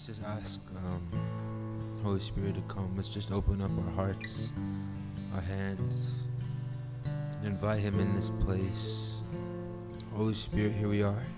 let's just ask Holy Spirit to come. Let's just open up our hearts, our hands, and invite Him in this place. Holy Spirit, here we are.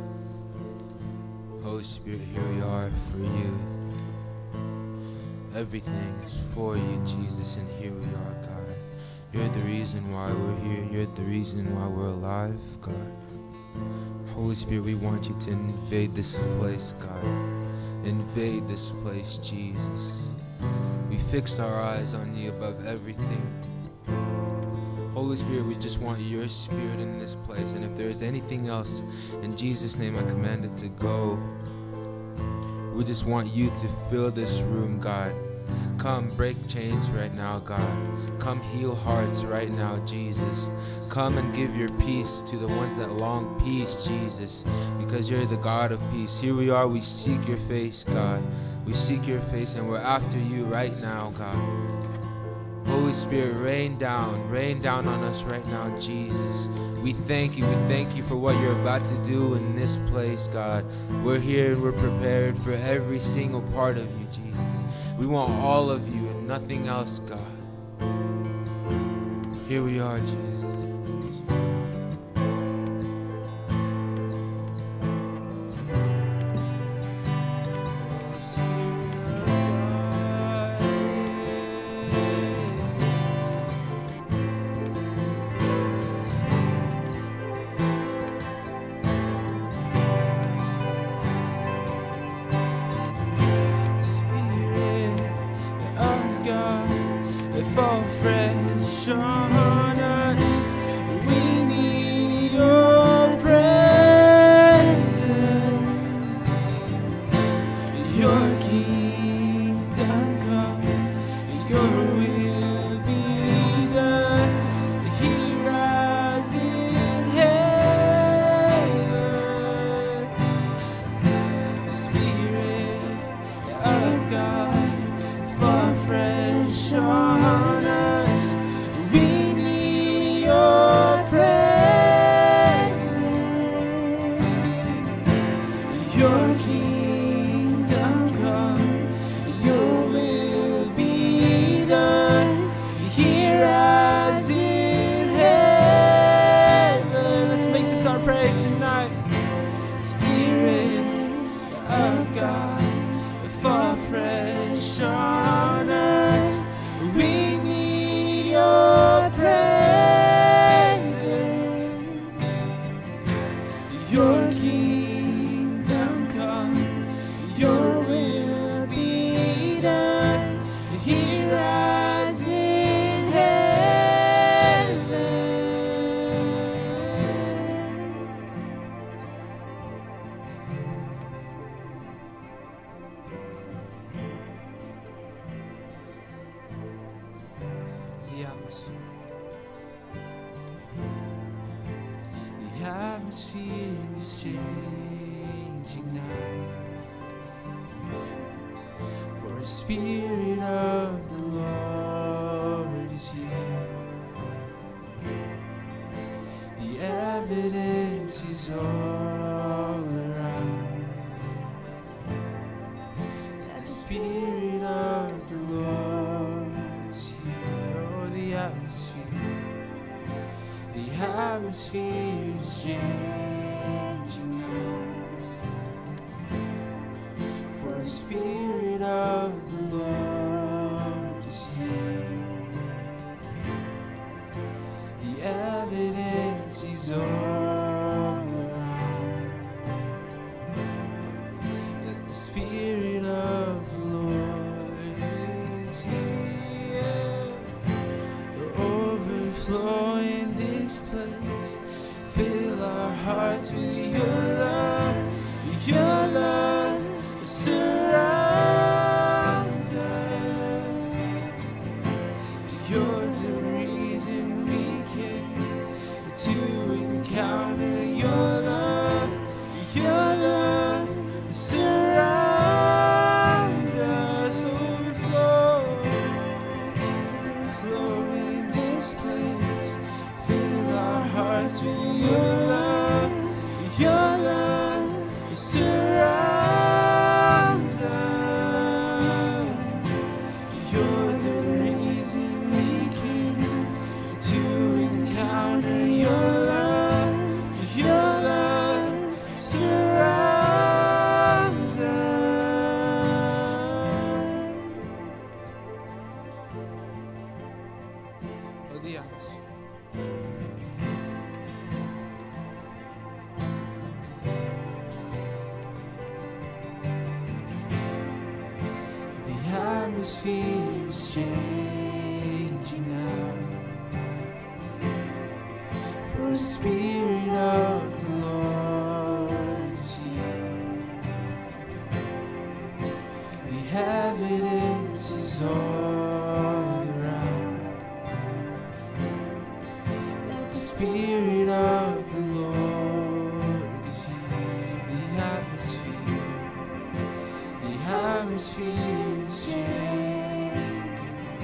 Holy Spirit, here we are for you. Everything is for you, Jesus, and here we are, God. You're the reason why we're here. You're the reason why we're alive, God. Holy Spirit, we want you to invade this place, God. Invade this place, Jesus. We fixed our eyes on you above everything. Holy Spirit, we just want your Spirit in this place. And if there is anything else, in Jesus' name I command it to go. We just want you to fill this room, God. Come break chains right now, God. Come heal hearts right now, Jesus. Come and give your peace to the ones that long peace, Jesus, because you're the God of peace. Here we are, we seek your face, God. We seek your face and we're after you right now, God. Holy Spirit, rain down on us right now, Jesus. We thank you for what you're about to do in this place, God. We're here and we're prepared for every single part of you, Jesus. We want all of you and nothing else, God. Here we are, Jesus. The atmosphere is changing now, for the Spirit of the Lord is here. The evidence is all around that the Spirit of the Lord is here. Oh, the atmosphere is changing now, for the Spirit of the Lord is here. The evidence is all around that the Spirit of the Lord is here. The overflow in this place, fill our hearts with your love. Your love surrounds us. You're the reason we came to encounter your love. Your love surrounds us. Overflow in this place. Fill our hearts with your love. Your love surrounds us. atmosphere is changing now. For the Spirit of the Lord is here. The evidence is all around that the Spirit of the Lord is here. The atmosphere is changing.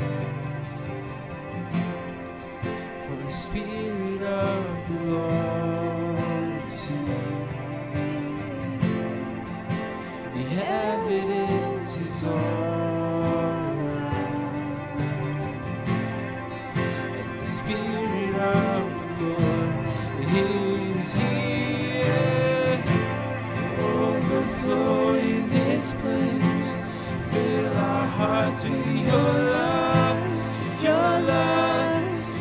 For the Spirit of the Lord is here. The evidence is all around that the Spirit of the Lord is here. Overflow in this place. Fill our hearts with your love. Your love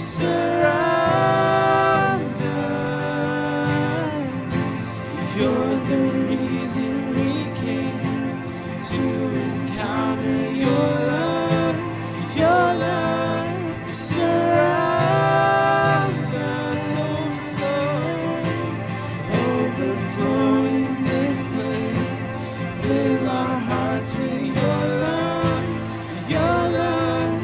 surrounds us. You're the reason we came to encounter your love. Your love surrounds us. Overflow in this place. Fill our hearts with your love. Your love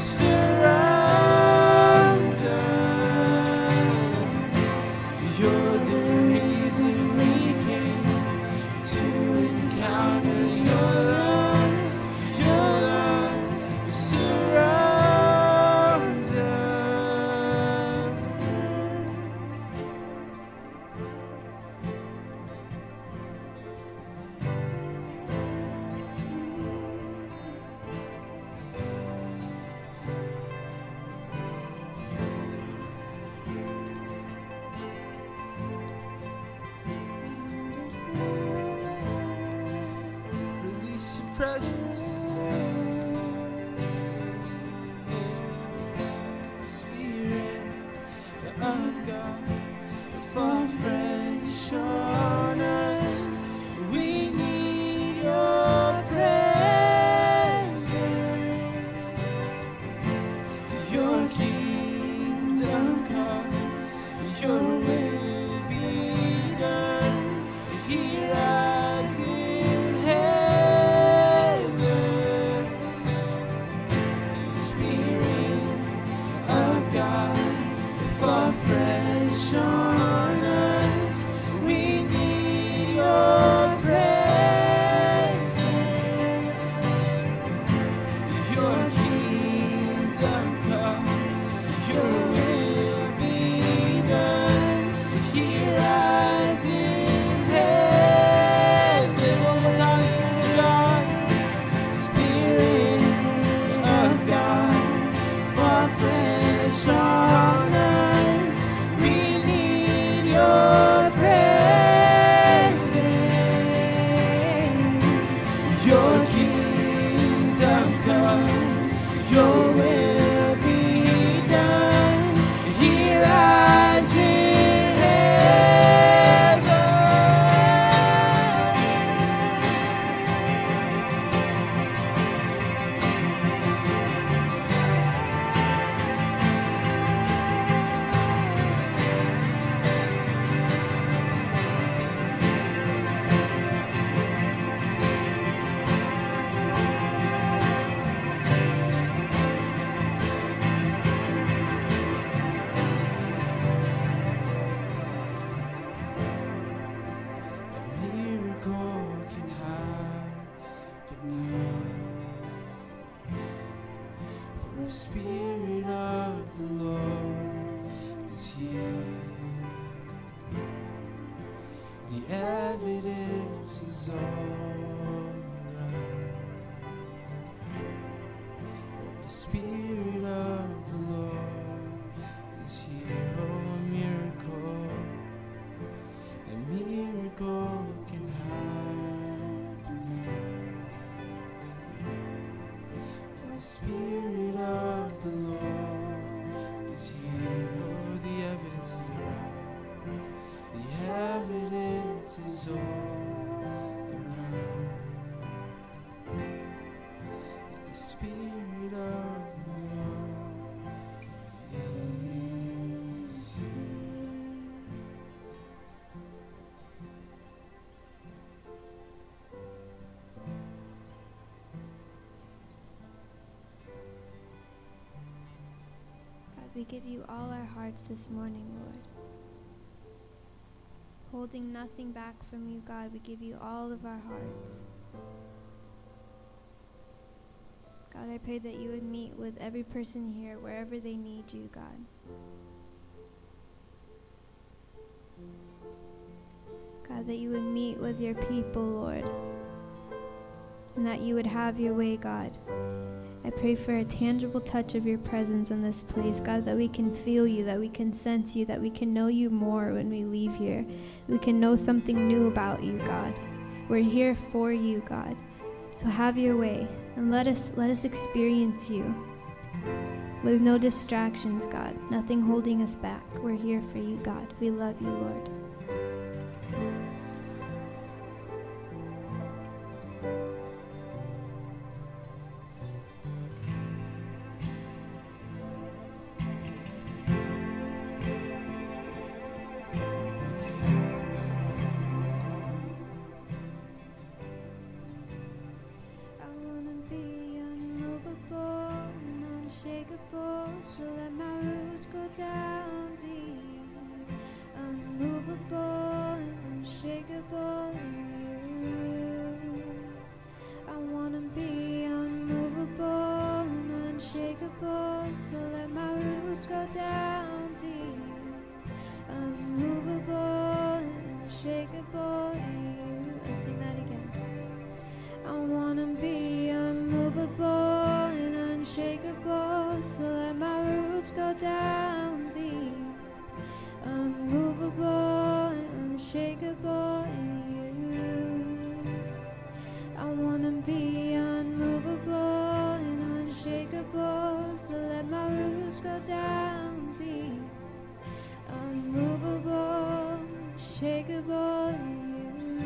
surrounds us. You're the reason we came to encounter your love. Your love surrounds us. Release your presence. Spirit of God, fall fresh on us. We need your presence. Your kingdom come, your will be done here as in heaven. We give you all our hearts this morning, Lord. Holding nothing back from you, God, we give you all of our hearts. God, I pray that you would meet with every person here wherever they need you, God. God, that you would meet with your people, Lord, and that you would have your way, God. I pray for a tangible touch of your presence in this place, God, that we can feel you, that we can sense you, that we can know you more when we leave here. We can know something new about you, God. We're here for you, God. So have your way and let us experience you with no distractions, God. Nothing holding us back. We're here for you, God. We love you, Lord. So let my roots go down deep, unmovable and unshakable in you. I wanna be unmovable and unshakable, so let my roots go down deep, unmovable and unshakable in you. Let's sing that again. I wanna be unmovable and unshakable, so let my roots go down deep, unmovable and unshakable in you. I wanna be unmovable and unshakable, so let my roots go down deep, unmovable, unshakable in you.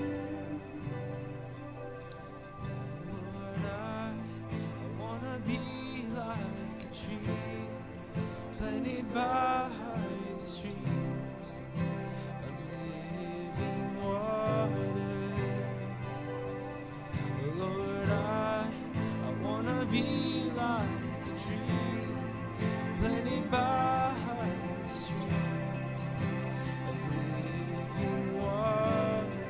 Be like a tree planted by the streams of living water. Lord, I wanna be like a tree planted by the streams of living water.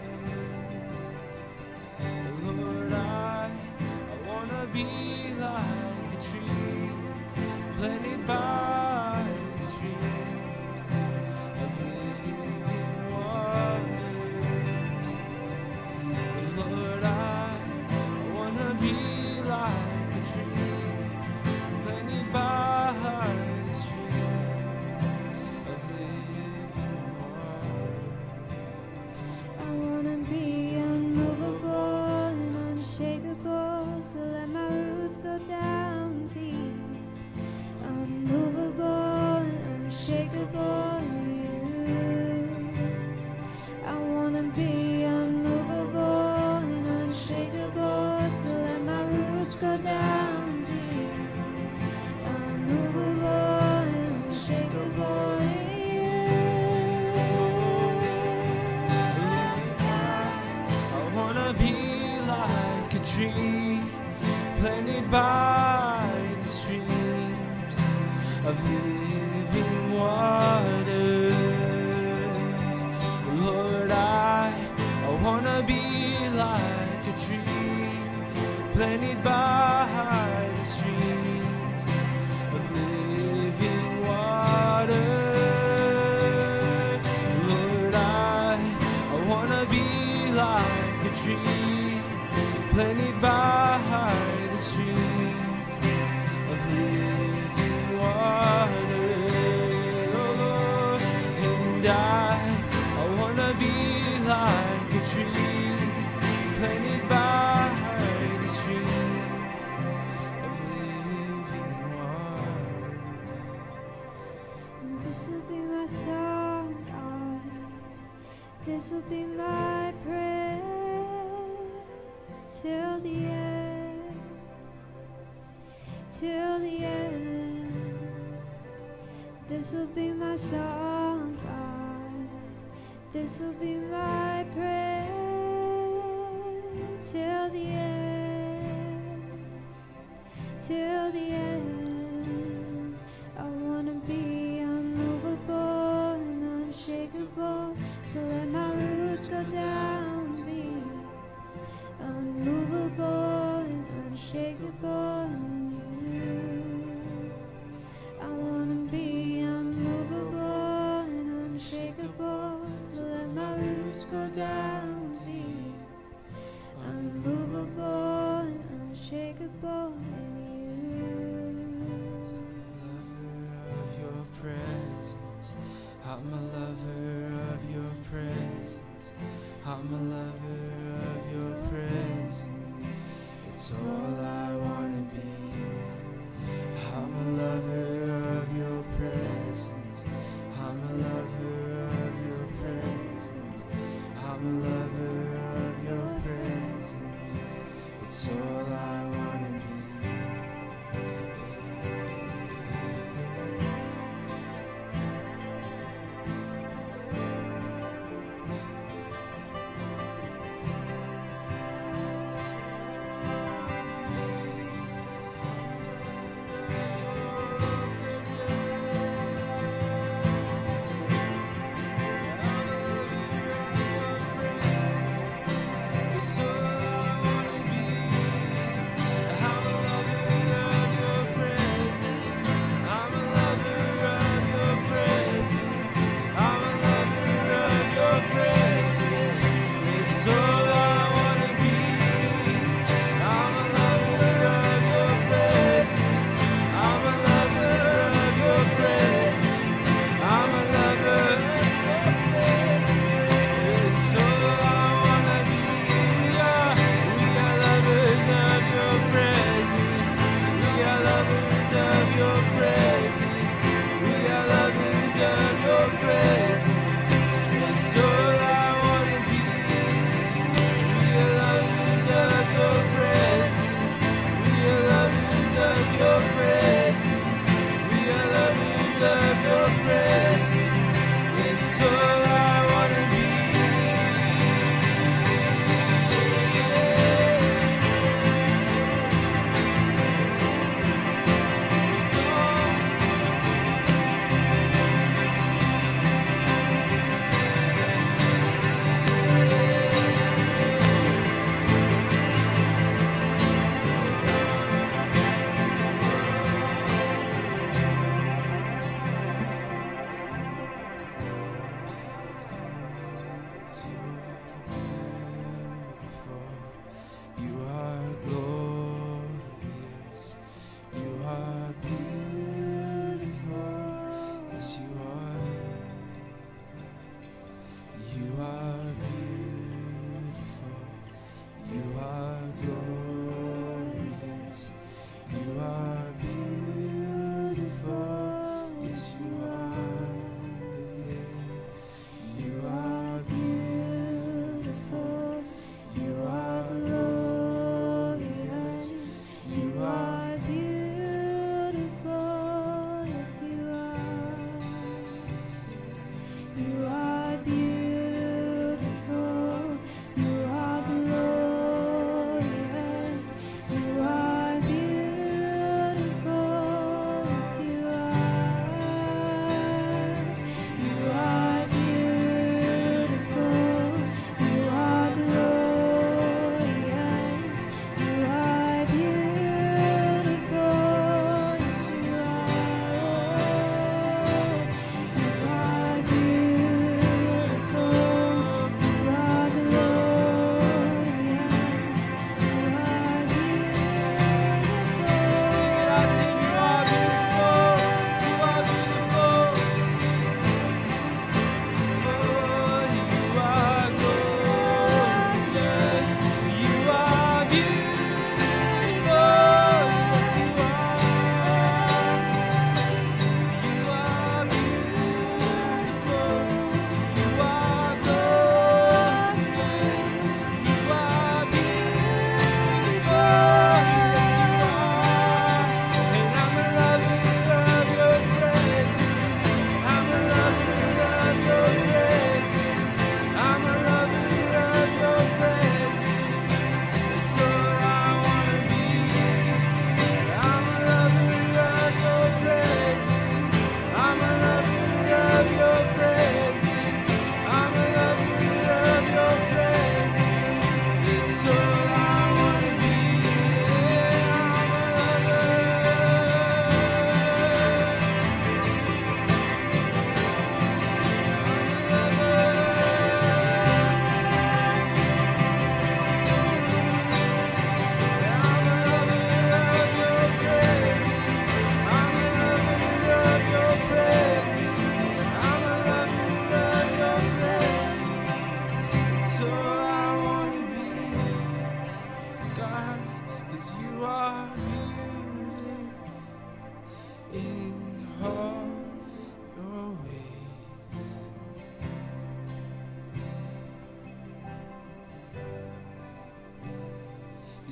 Lord, I wanna be like a tree planted by the streams of living water. Lord, I wanna be like a tree planted by the streams of living water. I wanna be unmovable and unshakable, so let my roots go down deep, unmovable and unshakable in you. I wanna be unmovable and unshakable, so let my roots go down deep, unmovable and unshakable in you. I wanna be like a tree planted by the streams of living waters. Lord, I wanna be like a tree planted by the streams of living water. Lord, I wanna be like a tree planted by the streams of living water. Oh Lord, and I wanna be like a tree planted by the streams of living water. And this will be my song, God. This will be my prayer till the end, till the end. This will be my song, God. This will be my prayer till the end, till the end. I wanna be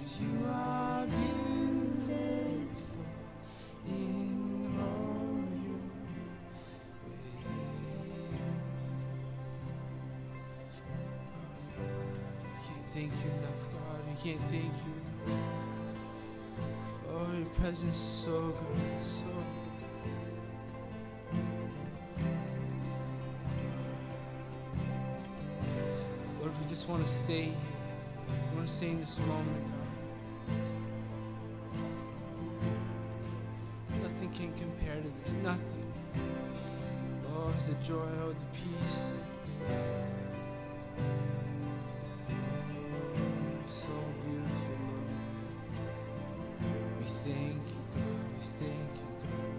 'cause you are beautiful in all your ways. We can't thank you enough, God. We can't thank you enough. Oh, your presence is so good, so good. Lord, we just want to stay here. We want to stay in this moment, God. Nothing can compare to this. Nothing. Oh, the joy, oh, the peace. So beautiful, Lord. We thank you, God. We thank you, God.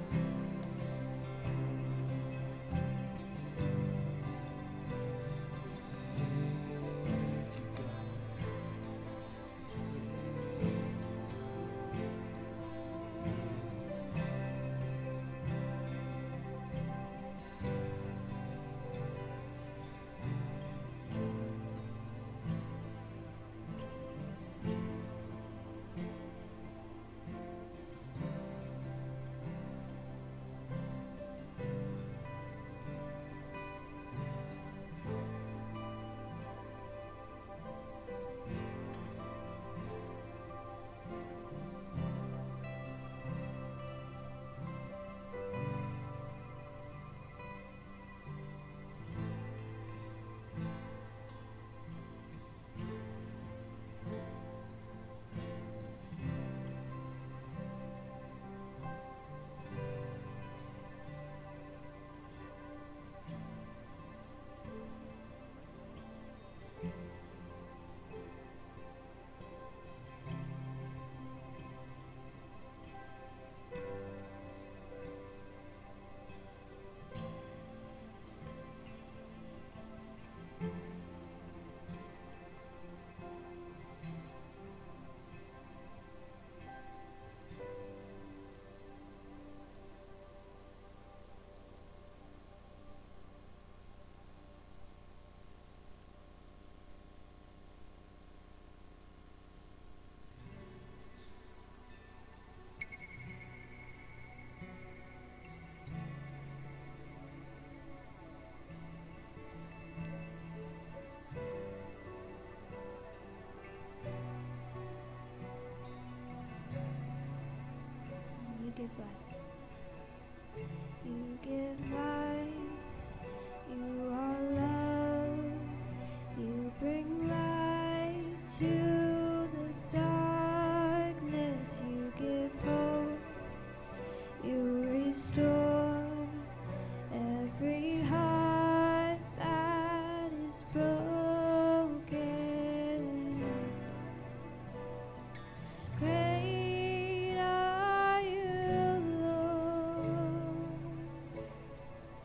We thank you, God. We thank you, You give life. You give life. You are love. You bring light to the darkness. You give hope. You restore every heart that is broken. Great are you, Lord.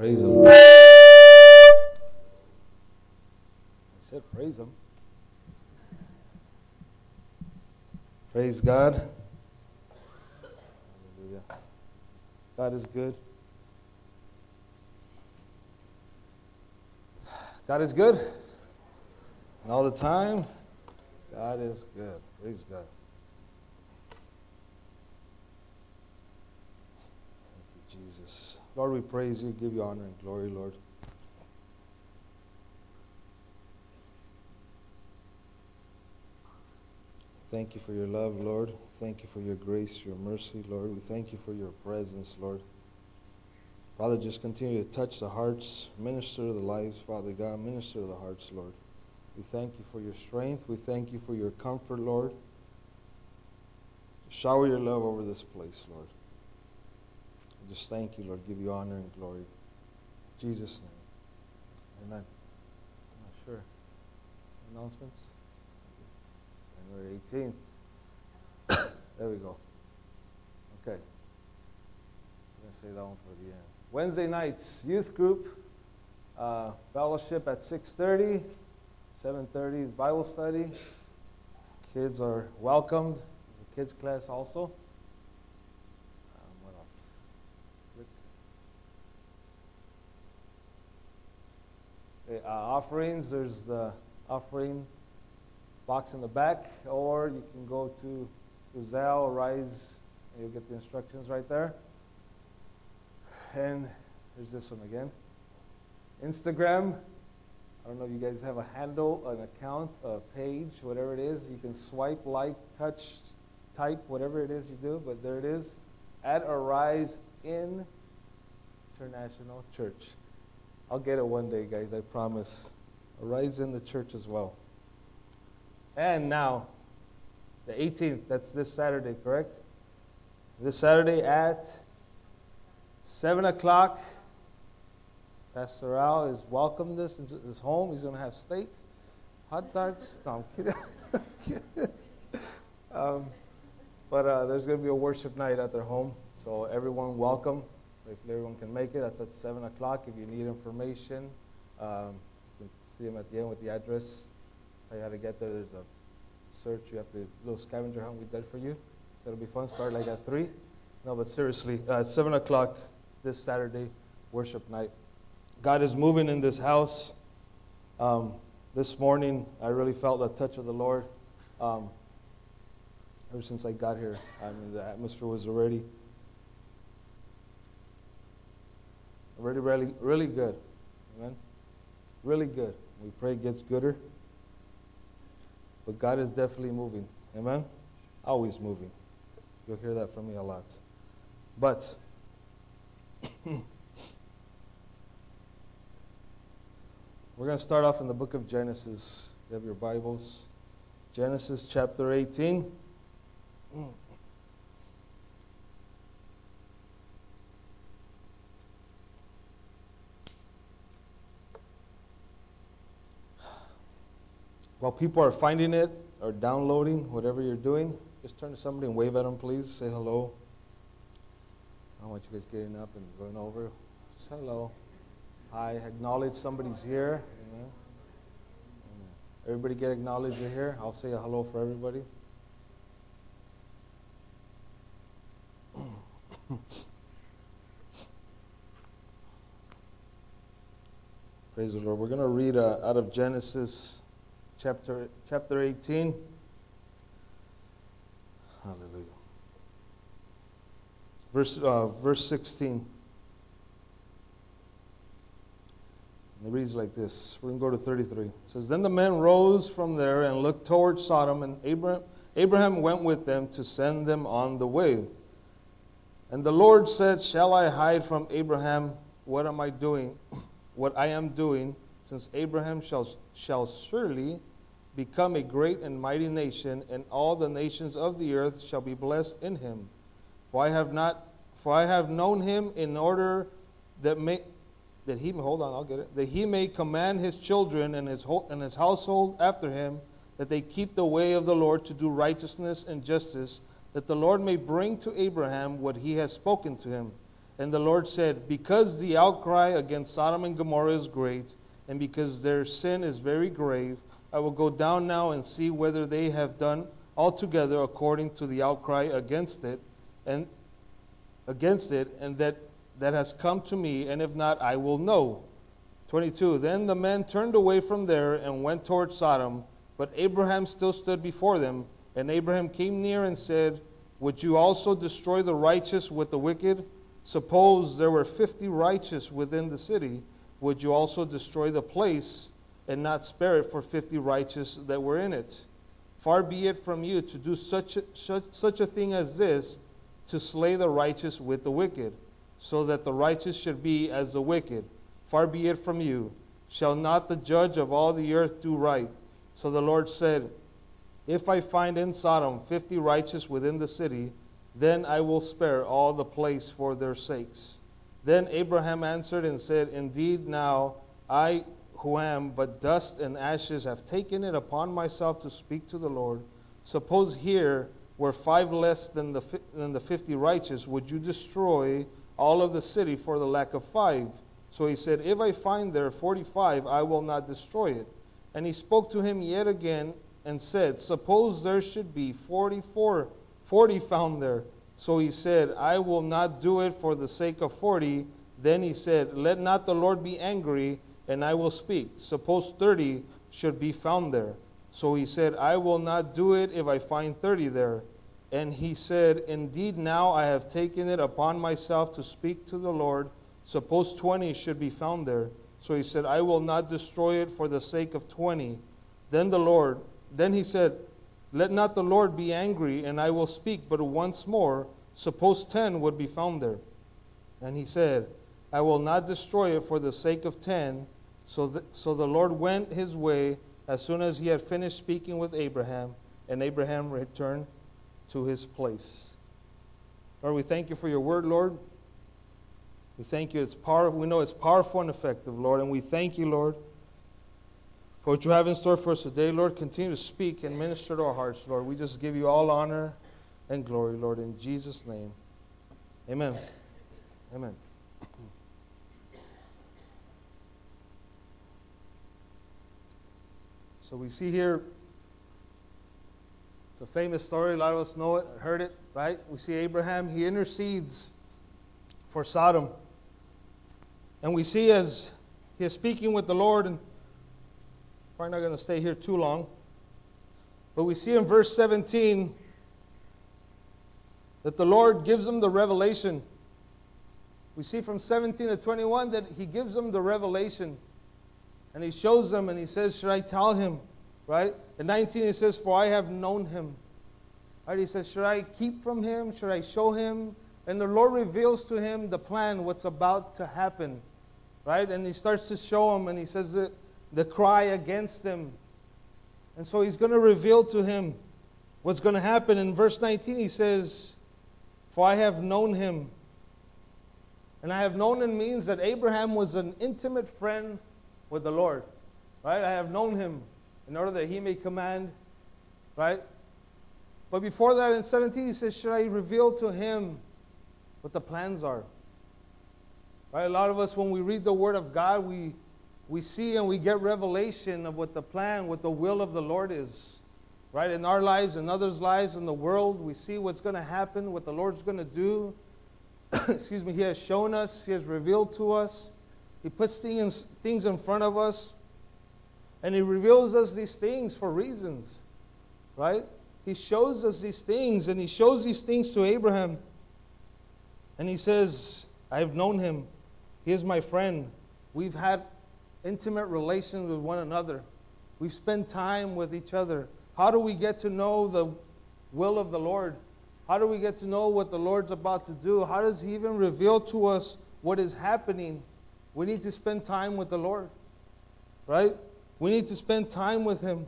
Praise the Lord. I said praise Him. Praise God. Hallelujah. God is good. God is good. And all the time, God is good. Praise God. Thank you, Jesus. Lord, we praise you, give you honor and glory, Lord. Thank you for your love, Lord. Thank you for your grace, your mercy, Lord. We thank you for your presence, Lord. Father, just continue to touch the hearts, minister to the lives, Father God, minister to the hearts, Lord. We thank you for your strength. We thank you for your comfort, Lord. Shower your love over this place, Lord. I just thank you, Lord. Give you honor and glory. In Jesus' name. Amen. I'm not sure. Announcements? January 18th. There we go. Okay. I'm going to say that one for the end. Wednesday nights, youth group, fellowship at 6:30. 7:30 is Bible study. Kids are welcomed. There's a kids class also. What else? Okay, offerings. There's the offering box in the back, or you can go to Zelle, Rise, and you'll get the instructions right there. And there's this one again. Instagram. I don't know if you guys have a handle, an account, a page, whatever it is. You can swipe, like, touch, type, whatever it is you do, but there it is. At Arise International Church. I'll get it one day, guys, I promise. Arise in the church as well. And now, the 18th, that's this Saturday, correct? This Saturday at 7 o'clock. Pastor Al is welcomed us into his home. He's going to have steak, hot dogs. No, I'm kidding. But there's going to be a worship night at their home. So everyone welcome. If everyone can make it, that's at 7 o'clock. If you need information, you can see them at the end with the address. Tell you how to get there. There's a search. You have to, little scavenger hunt we did for you. So it'll be fun. Start like at 3. No, but seriously, at 7 o'clock this Saturday, worship night. God is moving in this house. This morning, I really felt the touch of the Lord. Ever since I got here, I mean, the atmosphere was already really good. Amen? Really good. We pray it gets gooder. But God is definitely moving. Amen? Always moving. You'll hear that from me a lot. But we're going to start off in the book of Genesis. You have your Bibles. Genesis chapter 18. While people are finding it or downloading, whatever you're doing, just turn to somebody and wave at them, please. Say hello. I don't want you guys getting up and going over. Just hello. Hi. Acknowledge somebody's here. Amen. Amen. Everybody get acknowledged you're here. I'll say a hello for everybody. Praise the Lord. We're going to read out of Genesis chapter 18. Hallelujah. Verse 16. And it reads like this. We're going to go to 33. It says, Then the men rose from there and looked toward Sodom, and Abraham went with them to send them on the way. And the Lord said, Shall I hide from Abraham what I am doing, since Abraham shall surely become a great and mighty nation, and all the nations of the earth shall be blessed in him. For I have known him in order that he may command his children and his household after him, that they keep the way of the Lord to do righteousness and justice, that the Lord may bring to Abraham what he has spoken to him. And the Lord said, because the outcry against Sodom and Gomorrah is great, and because their sin is very grave, I will go down now and see whether they have done altogether according to the outcry against it, and that has come to me, and if not, I will know. 22. Then the men turned away from there and went toward Sodom, but Abraham still stood before them. And Abraham came near and said, would you also destroy the righteous with the wicked? Suppose there were 50 righteous within the city, would you also destroy the place and not spare it for 50 righteous that were in it? Far be it from you to do such a thing as this, to slay the righteous with the wicked, so that the righteous should be as the wicked. Far be it from you. Shall not the judge of all the earth do right? So the Lord said, if I find in Sodom 50 righteous within the city, then I will spare all the place for their sakes. Then Abraham answered and said, indeed now I who am but dust and ashes have taken it upon myself to speak to the Lord. Suppose here were 5 less than the 50 righteous, would you destroy all of the city for the lack of 5? So he said, if I find there 45, I will not destroy it. And he spoke to him yet again and said, suppose there should be 40 found there. So he said, I will not do it for the sake of 40. Then he said, let not the Lord be angry, and I will speak. Suppose 30 should be found there. So he said, I will not do it if I find 30 there. And he said, indeed now I have taken it upon myself to speak to the Lord. Suppose 20 should be found there. So he said, I will not destroy it for the sake of 20. Then he said, let not the Lord be angry, and I will speak but once more. Suppose 10 would be found there. And he said, I will not destroy it for the sake of 10. So the Lord went his way as soon as he had finished speaking with Abraham, and Abraham returned to his place. Lord, we thank you for your word, Lord. We thank you. We know it's powerful and effective, Lord. And we thank you, Lord, for what you have in store for us today, Lord. Continue to speak and minister to our hearts, Lord. We just give you all honor and glory, Lord, in Jesus' name. Amen. Amen. So we see here, it's a famous story. A lot of us know it, heard it, right? We see Abraham, he intercedes for Sodom. And we see as he is speaking with the Lord, and probably not going to stay here too long, but we see in verse 17 that the Lord gives him the revelation. We see from 17 to 21 that he gives them the revelation. And he shows them and he says, should I tell him? Right? In 19 he says, for I have known him. Right? He says, should I keep from him? Should I show him? And the Lord reveals to him the plan, what's about to happen. Right? And he starts to show him and he says the cry against him. And so he's going to reveal to him what's going to happen. In verse 19 he says, for I have known him. And I have known him means that Abraham was an intimate friend with the Lord. Right? I have known him in order that he may command. Right? But before that in 17 he says, should I reveal to him what the plans are? Right? A lot of us, when we read the Word of God, we see and we get revelation of what the plan, what the will of the Lord is. Right? In our lives, in others' lives, in the world, we see what's going to happen, what the Lord's going to do. Excuse me, He has shown us, He has revealed to us. He puts things in front of us. And He reveals us these things for reasons. Right? He shows us these things, and He shows these things to Abraham. And He says, I have known him. He is my friend. We've had intimate relations with one another. We've spent time with each other. How do we get to know the will of the Lord? How do we get to know what the Lord's about to do? How does He even reveal to us what is happening? We need to spend time with the Lord. Right? We need to spend time with Him.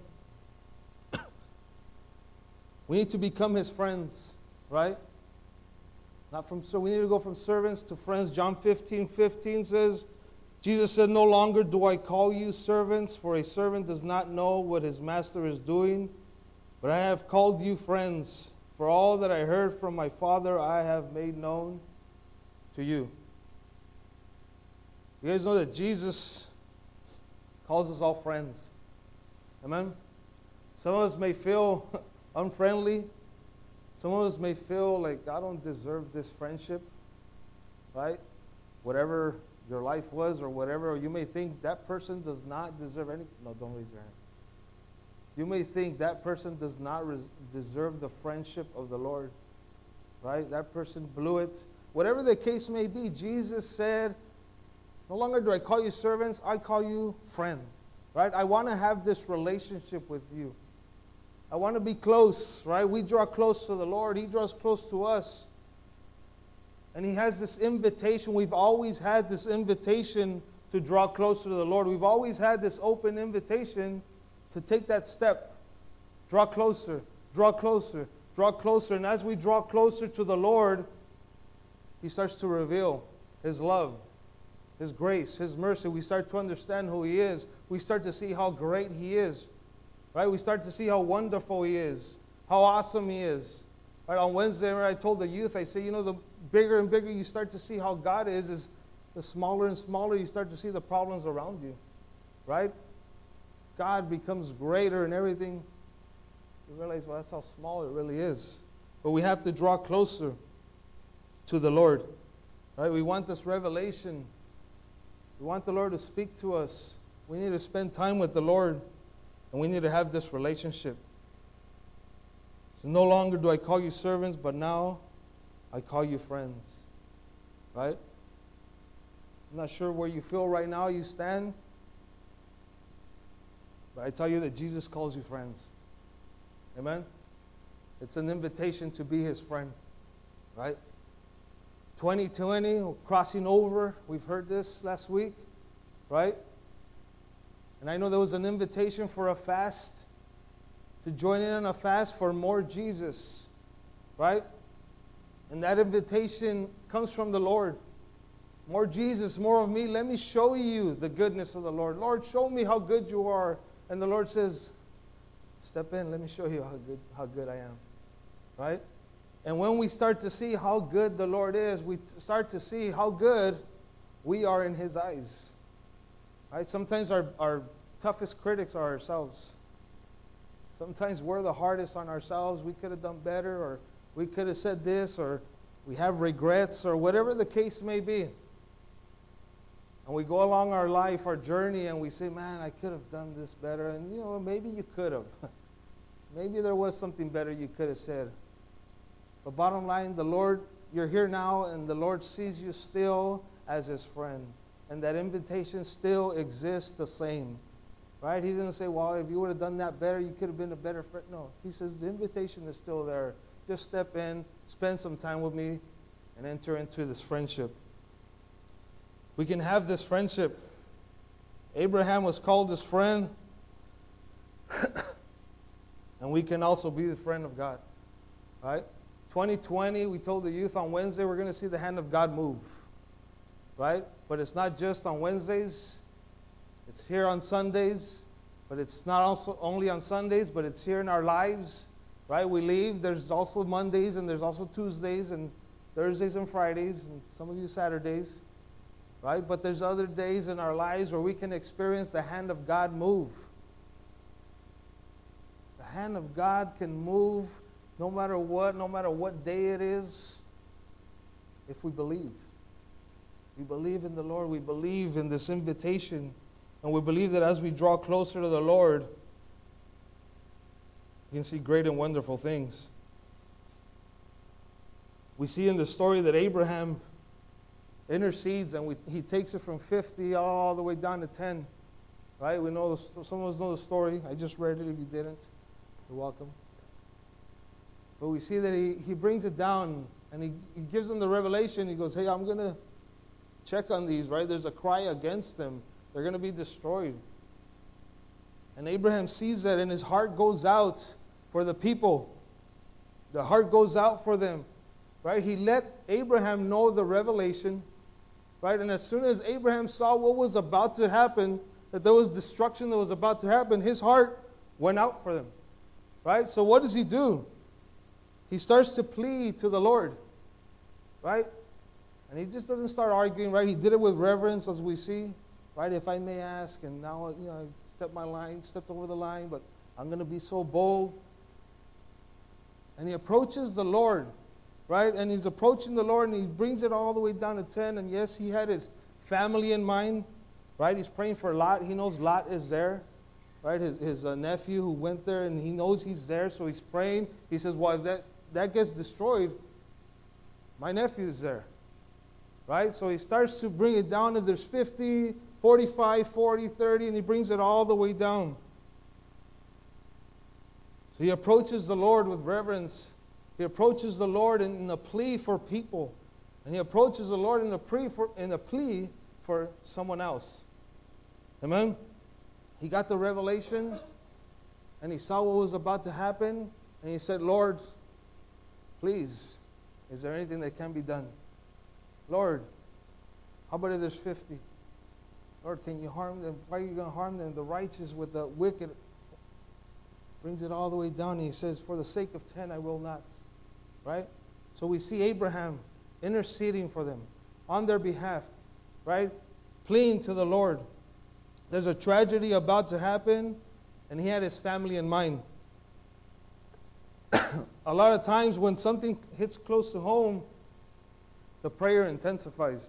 We need to become His friends. Right? We need to go from servants to friends. John 15:15 says, Jesus said, no longer do I call you servants, for a servant does not know what his master is doing, but I have called you friends, for all that I heard from my Father I have made known to you. You guys know that Jesus calls us all friends. Amen? Some of us may feel unfriendly. Some of us may feel like, I don't deserve this friendship. Right? Whatever your life was or whatever, or you may think that person does not deserve any. No, don't raise your hand. You may think that person does not deserve the friendship of the Lord. Right? That person blew it. Whatever the case may be, Jesus said, no longer do I call you servants, I call you friend. Right? I want to have this relationship with you. I want to be close, right? We draw close to the Lord. He draws close to us. And He has this invitation. We've always had this invitation to draw closer to the Lord. We've always had this open invitation to take that step. Draw closer, draw closer, draw closer. And as we draw closer to the Lord, He starts to reveal His love, His grace, His mercy. We start to understand who He is. We start to see how great He is. Right? We start to see how wonderful He is, how awesome He is. Right? On Wednesday, when I told the youth, I say, the bigger and bigger you start to see how God is the smaller and smaller you start to see the problems around you. Right? God becomes greater and everything. You realize, well, that's how small it really is. But we have to draw closer to the Lord. Right? We want this revelation. We want the Lord to speak to us. We need to spend time with the Lord. And we need to have this relationship. So no longer do I call you servants, but now I call you friends. Right? I'm not sure where you feel right now you stand. But I tell you that Jesus calls you friends. Amen? It's an invitation to be His friend. Right? 2020, crossing over. We've heard this last week. Right? And I know there was an invitation for a fast, to join in on a fast for more Jesus, right? And that invitation comes from the Lord. More Jesus, more of me. Let me show you the goodness of the Lord. Lord, show me how good you are. And the Lord says, step in, let me show you how good I am, right? And when we start to see how good the Lord is, we start to see how good we are in His eyes. Right? Sometimes our toughest critics are ourselves. Sometimes we're the hardest on ourselves. We could have done better, or we could have said this, or we have regrets, or whatever the case may be. And we go along our life, our journey, and we say, man, I could have done this better. And, maybe you could have. Maybe there was something better you could have said. But bottom line, the Lord, you're here now, and the Lord sees you still as His friend. And that invitation still exists the same. Right? He didn't say, well, if you would have done that better, you could have been a better friend. No. He says, the invitation is still there. Just step in, spend some time with me, and enter into this friendship. We can have this friendship. Abraham was called His friend. And we can also be the friend of God. Right? 2020, we told the youth on Wednesday, we're going to see the hand of God move. Right? But it's not just on Wednesdays. It's here on Sundays. But it's not also only on Sundays, but it's here in our lives. Right? We leave. There's also Mondays, and there's also Tuesdays, and Thursdays and Fridays, and some of you Saturdays. Right? But there's other days in our lives where we can experience the hand of God move. The hand of God can move no matter what day it is, if we believe. We believe in the Lord. We believe in this invitation. And we believe that as we draw closer to the Lord, we can see great and wonderful things. We see in the story that Abraham intercedes, and he takes it from 50 all the way down to 10. Right? We know some of us know the story. I just read it. If you didn't, you're welcome. But we see that he brings it down, and he gives them the revelation. He goes, hey, I'm going to check on these, right? There's a cry against them. They're going to be destroyed. And Abraham sees that, and his heart goes out for the people. The heart goes out for them, right? He let Abraham know the revelation, right? And as soon as Abraham saw what was about to happen, that there was destruction that was about to happen, his heart went out for them, right? So what does he do? He starts to plead to the Lord, right? And he just doesn't start arguing, right? He did it with reverence, as we see, right? If I may ask, and now, I stepped over the line, but I'm going to be so bold. And he approaches the Lord, right? And he's approaching the Lord, and he brings it all the way down to 10. And yes, he had his family in mind, right? He's praying for Lot. He knows Lot is there, right? His nephew who went there, and he knows he's there, so he's praying. He says, well, if that gets destroyed, my nephew is there, right? So he starts to bring it down. If there's 50, 45, 40, 30, and he brings it all the way down. So he approaches the Lord with reverence. He approaches the Lord in a plea for people. And he approaches the Lord in a plea for someone else. Amen? He got the revelation, and he saw what was about to happen, and he said, Lord, please, is there anything that can be done? Lord, how about if there's 50? Lord, can you harm them? Why are you going to harm them? The righteous with the wicked. Brings it all the way down, and he says, for the sake of 10, I will not. Right? So we see Abraham interceding for them on their behalf, right? Pleading to the Lord. There's a tragedy about to happen, and he had his family in mind. A lot of times when something hits close to home, the prayer intensifies.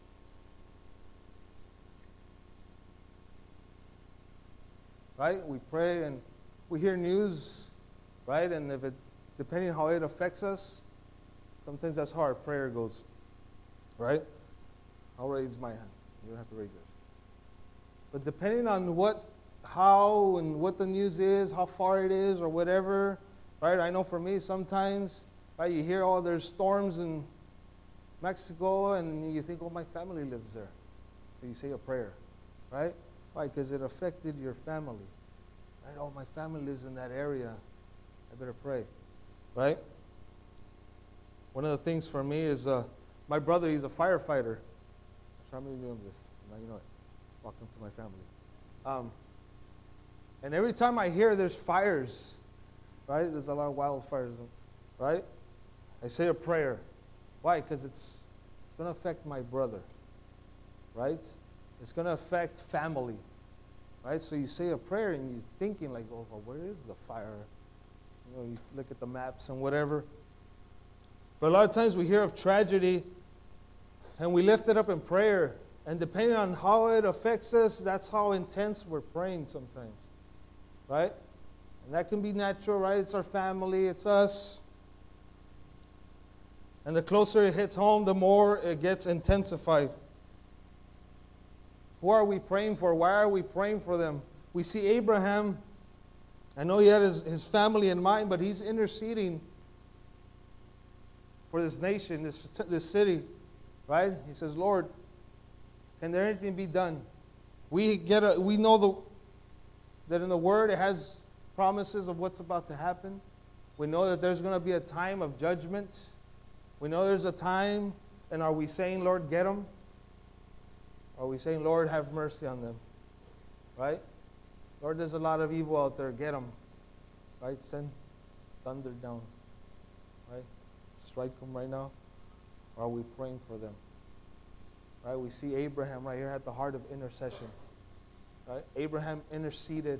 Right? We pray and we hear news, right? And depending on how it affects us, sometimes that's how our prayer goes. Right? I'll raise my hand. You don't have to raise yours. But depending on how and what the news is, how far it is, or whatever, right? I know for me sometimes, right? You hear, there's storms in Mexico, and you think, my family lives there. So you say a prayer, right? Why? Because it affected your family. Right? My family lives in that area. I better pray, right? One of the things for me is my brother, he's a firefighter. I'm sure I'm doing this. Now you know it. Welcome to my family. And every time I hear there's fires, right? There's a lot of wildfires, right? I say a prayer. Why? Because it's going to affect my brother, right? It's going to affect family, right? So you say a prayer and you're thinking like, well, where is the fire? You look at the maps and whatever. But a lot of times we hear of tragedy and we lift it up in prayer. And depending on how it affects us, that's how intense we're praying sometimes, right? And that can be natural, right? It's our family, it's us. And the closer it hits home, the more it gets intensified. Who are we praying for? Why are we praying for them? We see Abraham. I know he had his family in mind, but he's interceding for this nation, this city, right? He says, Lord, can there anything be done? We know that in the Word it has promises of what's about to happen. We know that there's going to be a time of judgment. We know there's a time, and are we saying, Lord, get them? Or are we saying, Lord, have mercy on them? Right? Lord, there's a lot of evil out there. Get them. Right? Send thunder down. Right? Strike them right now. Or are we praying for them? Right? We see Abraham right here at the heart of intercession. Right? Abraham interceded.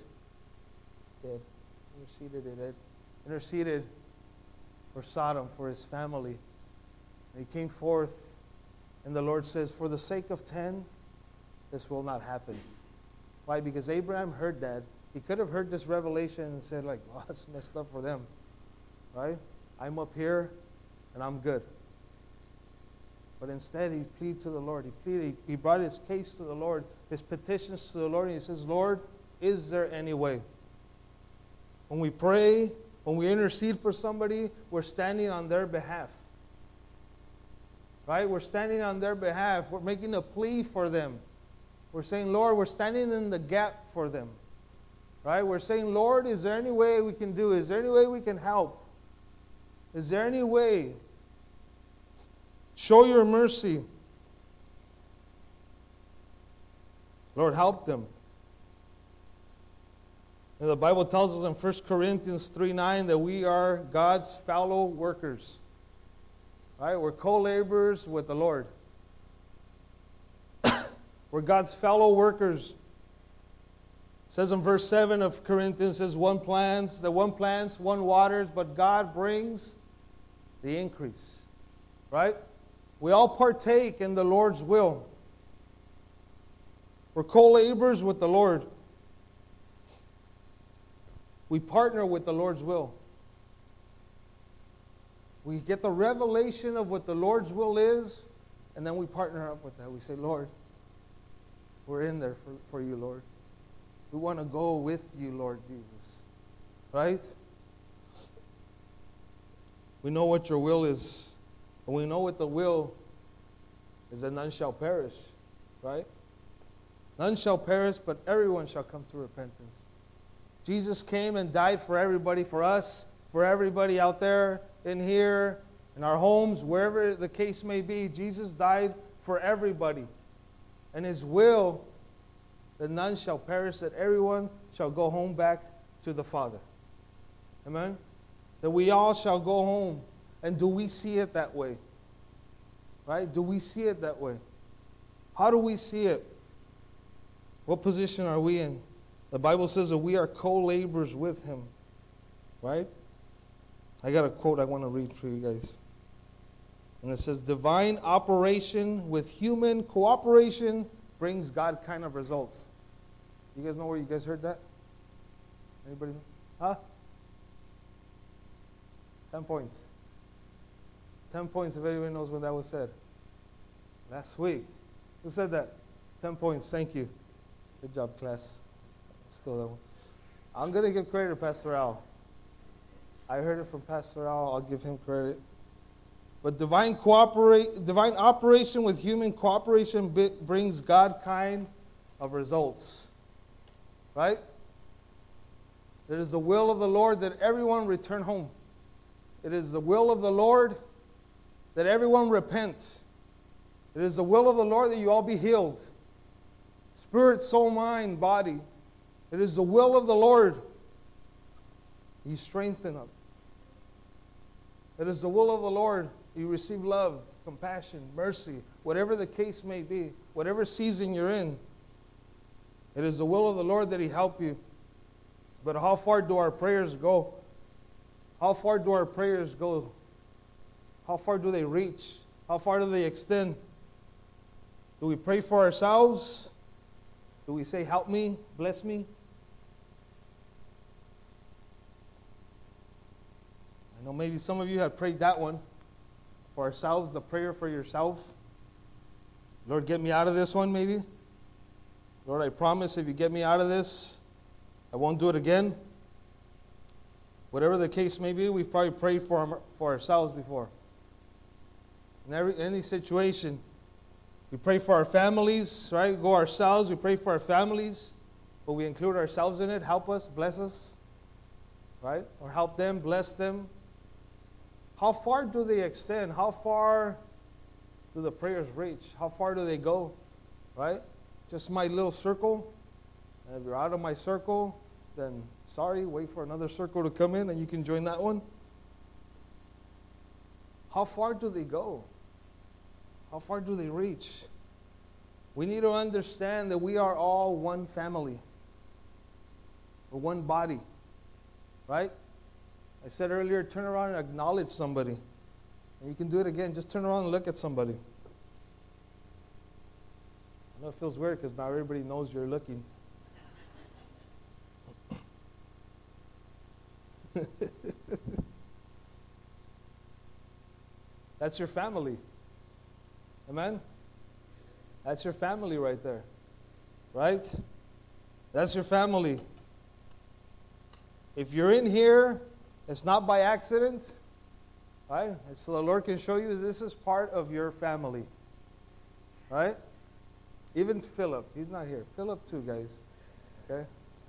Interceded for Sodom, for his family. And he came forth, and the Lord says, for the sake of 10, this will not happen. Why? Because Abraham heard that. He could have heard this revelation and said, like, well, that's messed up for them. Right? I'm up here, and I'm good. But instead, he pleaded to the Lord. He brought his case to the Lord, his petitions to the Lord, and he says, Lord, is there any way? When we pray, when we intercede for somebody, we're standing on their behalf. Right? We're standing on their behalf. We're making a plea for them. We're saying, Lord, we're standing in the gap for them. Right? We're saying, Lord, is there any way we can do? Is there any way we can help? Is there any way? Show your mercy. Lord, help them. And the Bible tells us in 1 Corinthians 3:9 that we are God's fellow workers. Right? We're co-laborers with the Lord. We're God's fellow workers. It says in verse 7 of Corinthians, it says one plants, one waters, but God brings the increase. Right? We all partake in the Lord's will. We're co-laborers with the Lord. We partner with the Lord's will. We get the revelation of what the Lord's will is, and then we partner up with that. We say, Lord, we're in there for you, Lord. We want to go with you, Lord Jesus. Right? We know what your will is. And we know what the will is, that none shall perish. Right? None shall perish, but everyone shall come to repentance. Jesus came and died for everybody, for us, for everybody out there, in here, in our homes, wherever the case may be. Jesus died for everybody. And His will, that none shall perish, that everyone shall go home back to the Father. Amen? That we all shall go home. And do we see it that way? Right? Do we see it that way? How do we see it? What position are we in? The Bible says that we are co-laborers with Him. Right? I got a quote I want to read for you guys. And it says, divine operation with human cooperation brings God kind of results. You guys know where you guys heard that? Anybody know? Huh? 10 points. 10 points if anybody knows when that was said. Last week. Who said that? 10 points. Thank you. Good job, class. Still that one. I'm going to give credit to Pastor Al. I heard it from Pastor Al. I'll give him credit. But divine operation with human cooperation brings God kind of results. Right? It is the will of the Lord that everyone return home. It is the will of the Lord that everyone repent. It is the will of the Lord that you all be healed. Spirit, soul, mind, body. It is the will of the Lord. You strengthen up. It is the will of the Lord. You receive love, compassion, mercy, whatever the case may be, whatever season you're in. It is the will of the Lord that He help you. But how far do our prayers go? How far do our prayers go? How far do they reach? How far do they extend? Do we pray for ourselves? Do we say, help me, bless me? I know maybe some of you have prayed that one. For ourselves, the prayer for yourself. Lord, get me out of this one maybe. Lord, I promise if you get me out of this, I won't do it again. Whatever the case may be, we've probably prayed for ourselves before. In any situation, we pray for our families, right? Go ourselves, we pray for our families, but we include ourselves in it. Help us, bless us, right? Or help them, bless them. How far do they extend? How far do the prayers reach? How far do they go? Right? Just my little circle. And if you're out of my circle, then sorry, wait for another circle to come in and you can join that one. How far do they go? How far do they reach? We need to understand that we are all one family. Or one body. Right? I said earlier, turn around and acknowledge somebody. And you can do it again. Just turn around and look at somebody. I know it feels weird because now everybody knows you're looking. That's your family. Amen? That's your family right there. Right? That's your family. If you're in here, it's not by accident, right? So the Lord can show you this is part of your family, right? Even Philip, he's not here. Philip too, guys, okay?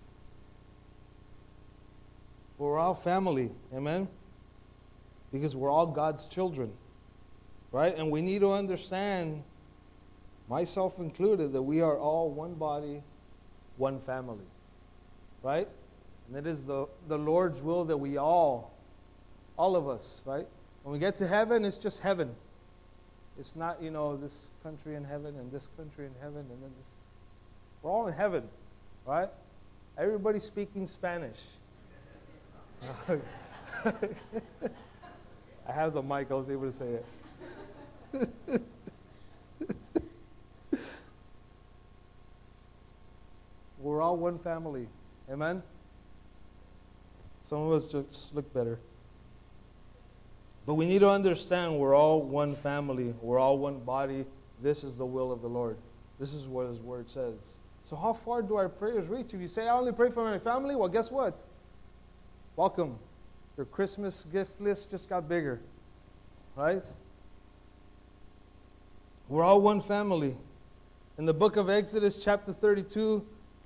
We're all family, amen? Because we're all God's children, right? And we need to understand, myself included, that we are all one body, one family, right? And it is the Lord's will that we all of us, right? When we get to heaven, it's just heaven. It's not, this country in heaven and this country in heaven and then this. We're all in heaven, right? Everybody's speaking Spanish. I have the mic. I was able to say it. We're all one family. Amen? Some of us just look better. But we need to understand we're all one family. We're all one body. This is the will of the Lord. This is what His Word says. So how far do our prayers reach? If you say, I only pray for my family, well, guess what? Welcome. Your Christmas gift list just got bigger. Right? We're all one family. In the book of Exodus, chapter 32,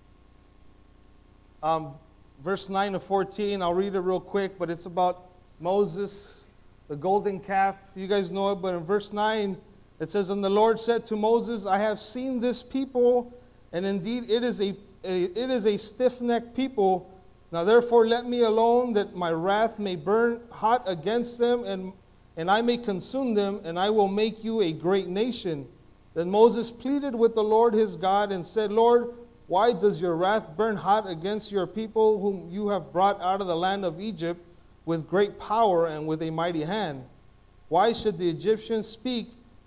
verse 9 to 14, I'll read it real quick, but it's about Moses, the golden calf. You guys know it, but in verse 9, it says, And the Lord said to Moses, I have seen this people, and indeed it is a stiff-necked people. Now therefore let me alone, that my wrath may burn hot against them, and I may consume them, and I will make you a great nation. Then Moses pleaded with the Lord his God and said, Lord, why does your wrath burn hot against your people whom you have brought out of the land of Egypt with great power and with a mighty hand? Why should the Egyptians speak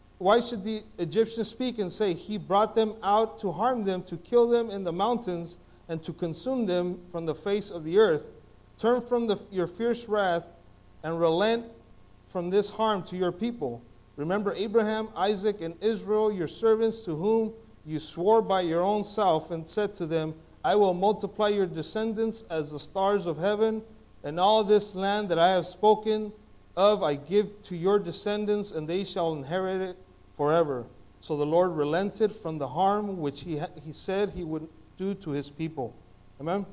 and say, He brought them out to harm them, to kill them in the mountains, and to consume them from the face of the earth? Turn from your fierce wrath and relent from this harm to your people. Remember Abraham, Isaac, and Israel, your servants, to whom you swore by your own self and said to them, I will multiply your descendants as the stars of heaven, and all this land that I have spoken of I give to your descendants, and they shall inherit it forever. So the Lord relented from the harm which he said He would do to His people. Amen?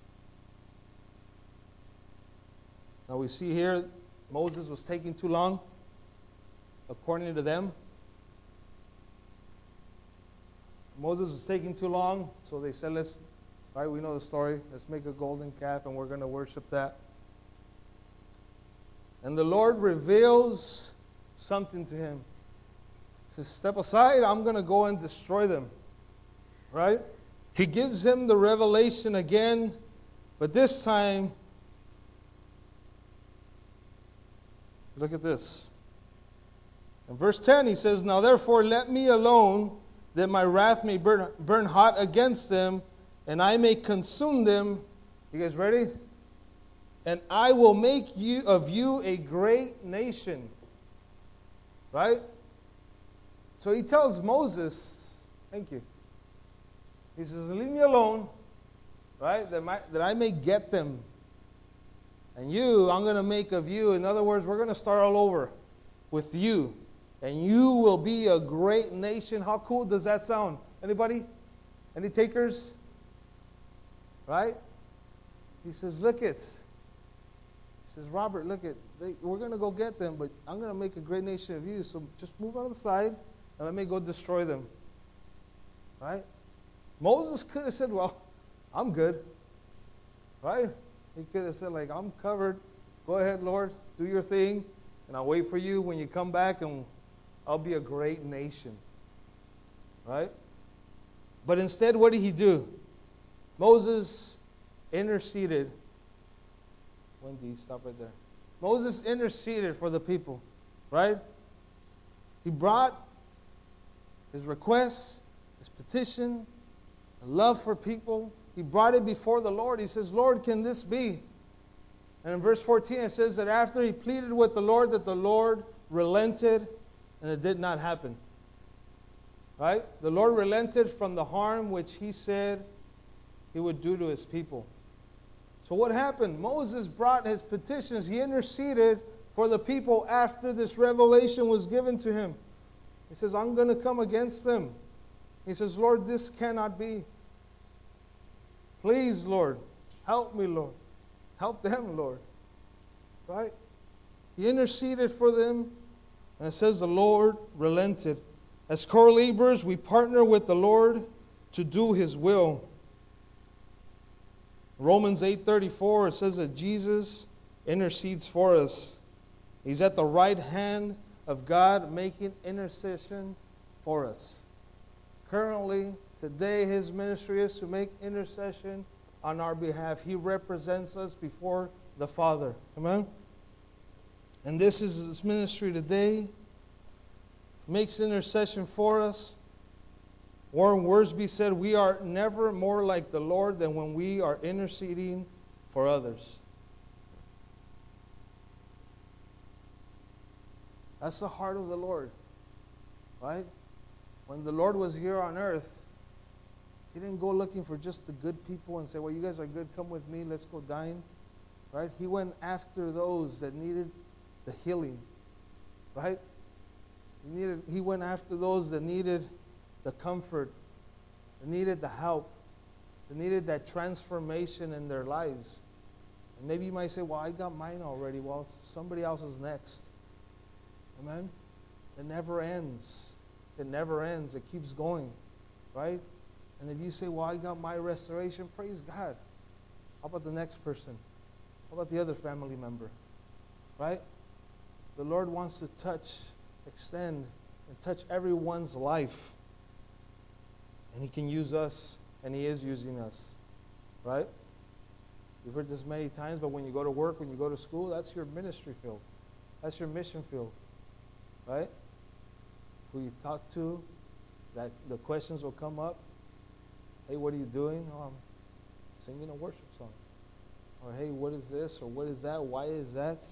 Now we see here Moses was taking too long, according to them. Moses was taking too long, so they said, right, we know the story, let's make a golden calf and we're going to worship that. And the Lord reveals something to him. He says, step aside, I'm going to go and destroy them. Right? He gives him the revelation again, but this time, look at this. In verse 10, he says, Now therefore let me alone, that my wrath may burn hot against them, and I may consume them. You guys ready? And I will make of you a great nation. Right? So he tells Moses, thank you. He says, leave me alone, right? That I may get them. And I'm going to make of you. In other words, we're going to start all over with you. And you will be a great nation. How cool does that sound? Anybody? Any takers? Right? He says, look it. He says, Robert, look it. We're going to go get them, but I'm going to make a great nation of you. So just move out of the side and let me go destroy them. Right? Moses could have said, well, I'm good. Right? He could have said, like, I'm covered. Go ahead, Lord. Do your thing. And I'll wait for you when you come back and I'll be a great nation. Right? But instead, what did he do? Moses interceded. Wendy, stop right there. Moses interceded for the people. Right? He brought his request, his petition, a love for people. He brought it before the Lord. He says, Lord, can this be? And in verse 14 it says that after he pleaded with the Lord, that the Lord relented, and it did not happen. Right? The Lord relented from the harm which he said he would do to his people. So what happened? Moses brought his petitions. He interceded for the people after this revelation was given to him. He says, I'm going to come against them. He says, Lord, this cannot be. Please, Lord, help me, Lord. Help them, Lord. Right? He interceded for them, and it says the Lord relented. As co-laborers, we partner with the Lord to do His will. Romans 8:34, it says that Jesus intercedes for us. He's at the right hand of God making intercession for us. Currently, today, His ministry is to make intercession on our behalf. He represents us before the Father. Amen? And this is His ministry today. Makes intercession for us. Warren Wiersbe said, "We are never more like the Lord than when we are interceding for others." That's the heart of the Lord, right? When the Lord was here on earth, He didn't go looking for just the good people and say, "Well, you guys are good, come with me, let's go dine." Right? He went after those that needed the healing, right? He went after those that needed the comfort, that needed the help, that needed that transformation in their lives. And maybe you might say, "Well, I got mine already." Well, somebody else is next. Amen? It never ends. It never ends. It keeps going, right? And if you say, "Well, I got my restoration," praise God. How about the next person? How about the other family member? Right? The Lord wants to touch, extend, and touch everyone's life. And He can use us, and He is using us. Right? You've heard this many times, but when you go to work, when you go to school, that's your ministry field. That's your mission field. Right? Who you talk to, that the questions will come up. "Hey, what are you doing?" "Oh, I'm singing a worship song." Or, "Hey, what is this?" Or, "What is that? Why is that?"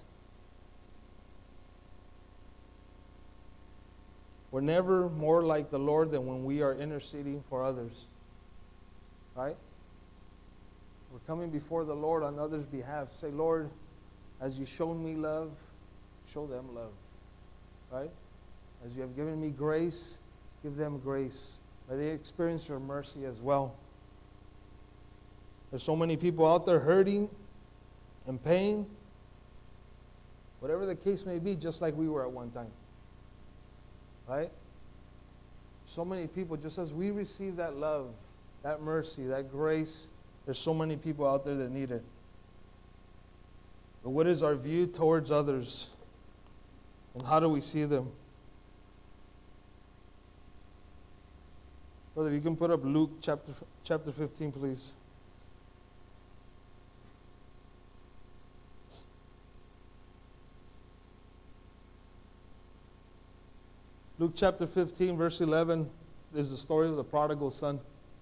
We're never more like the Lord than when we are interceding for others. Right? We're coming before the Lord on others' behalf. Say, "Lord, as you shown me love, show them love." Right? As you have given me grace, give them grace. May they experience your mercy as well. There's so many people out there hurting and pain. Whatever the case may be, just like we were at one time. Right? So many people, just as we receive that love, that mercy, that grace, there's so many people out there that need it. But what is our view towards others? And how do we see them? Brother, you can put up Luke chapter 15, please. Luke chapter 15, verse 11 is the story of the prodigal son.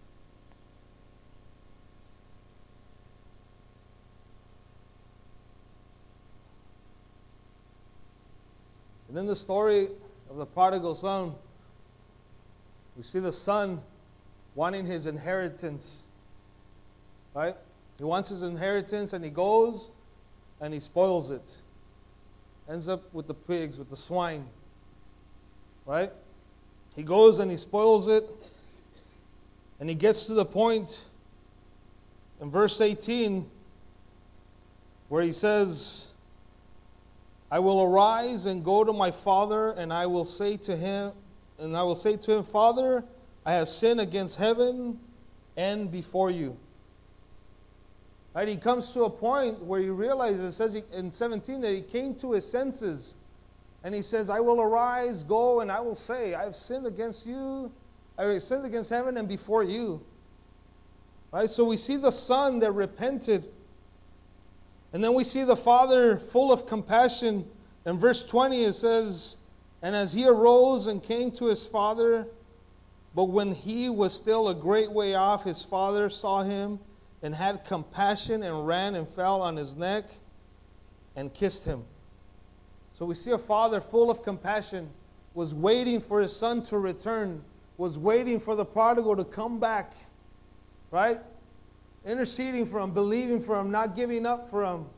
And in the story of the prodigal son, we see the son wanting his inheritance. Right? He wants his inheritance and he goes and he spoils it. Ends up with the pigs, with the swine. Right? He goes and he spoils it. And he gets to the point in verse 18 where he says, "I will arise and go to my father, and I will say to him, Father, I have sinned against heaven and before you." Right? He comes to a point where he realizes, it says in 17, that he came to his senses. And he says, "I will arise, go, and I will say, I have sinned against you. I have sinned against heaven and before you." Right? So we see the son that repented. And then we see the father full of compassion. In verse 20 it says, "And as he arose and came to his father, but when he was still a great way off, his father saw him and had compassion and ran and fell on his neck and kissed him." So we see a father full of compassion, was waiting for his son to return, was waiting for the prodigal to come back, right? Interceding for him, believing for him, not giving up for him.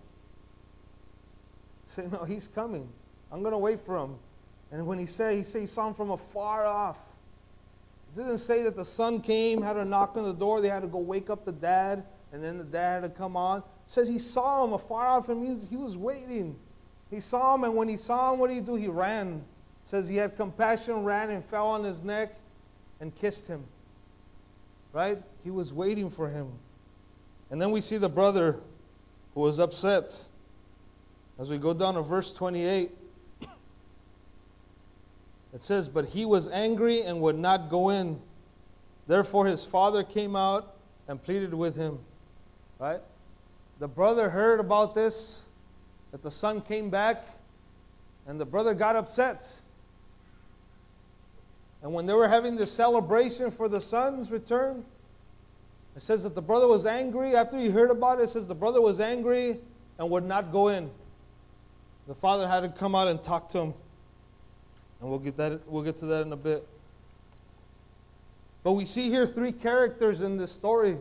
Say, "No, he's coming. I'm going to wait for him." And when he saw him from afar off. It doesn't say that the son came, had a knock on the door, they had to go wake up the dad, and then the dad had to come on. It says he saw him afar off, and he was waiting. He saw him, and when he saw him, what did he do? He ran. It says he had compassion, ran and fell on his neck and kissed him. Right? He was waiting for him. And then we see the brother who was upset. As we go down to verse 28, It says, but he was angry and would not go in. Therefore his father came out and pleaded with him. Right? The brother heard about this, that the son came back, and the brother got upset. And when they were having this celebration for the son's return, it says that the brother was angry. After he heard about it, it says the brother was angry and would not go in. The father had to come out and talk to him. And we'll get to that in a bit. But we see here three characters in this story.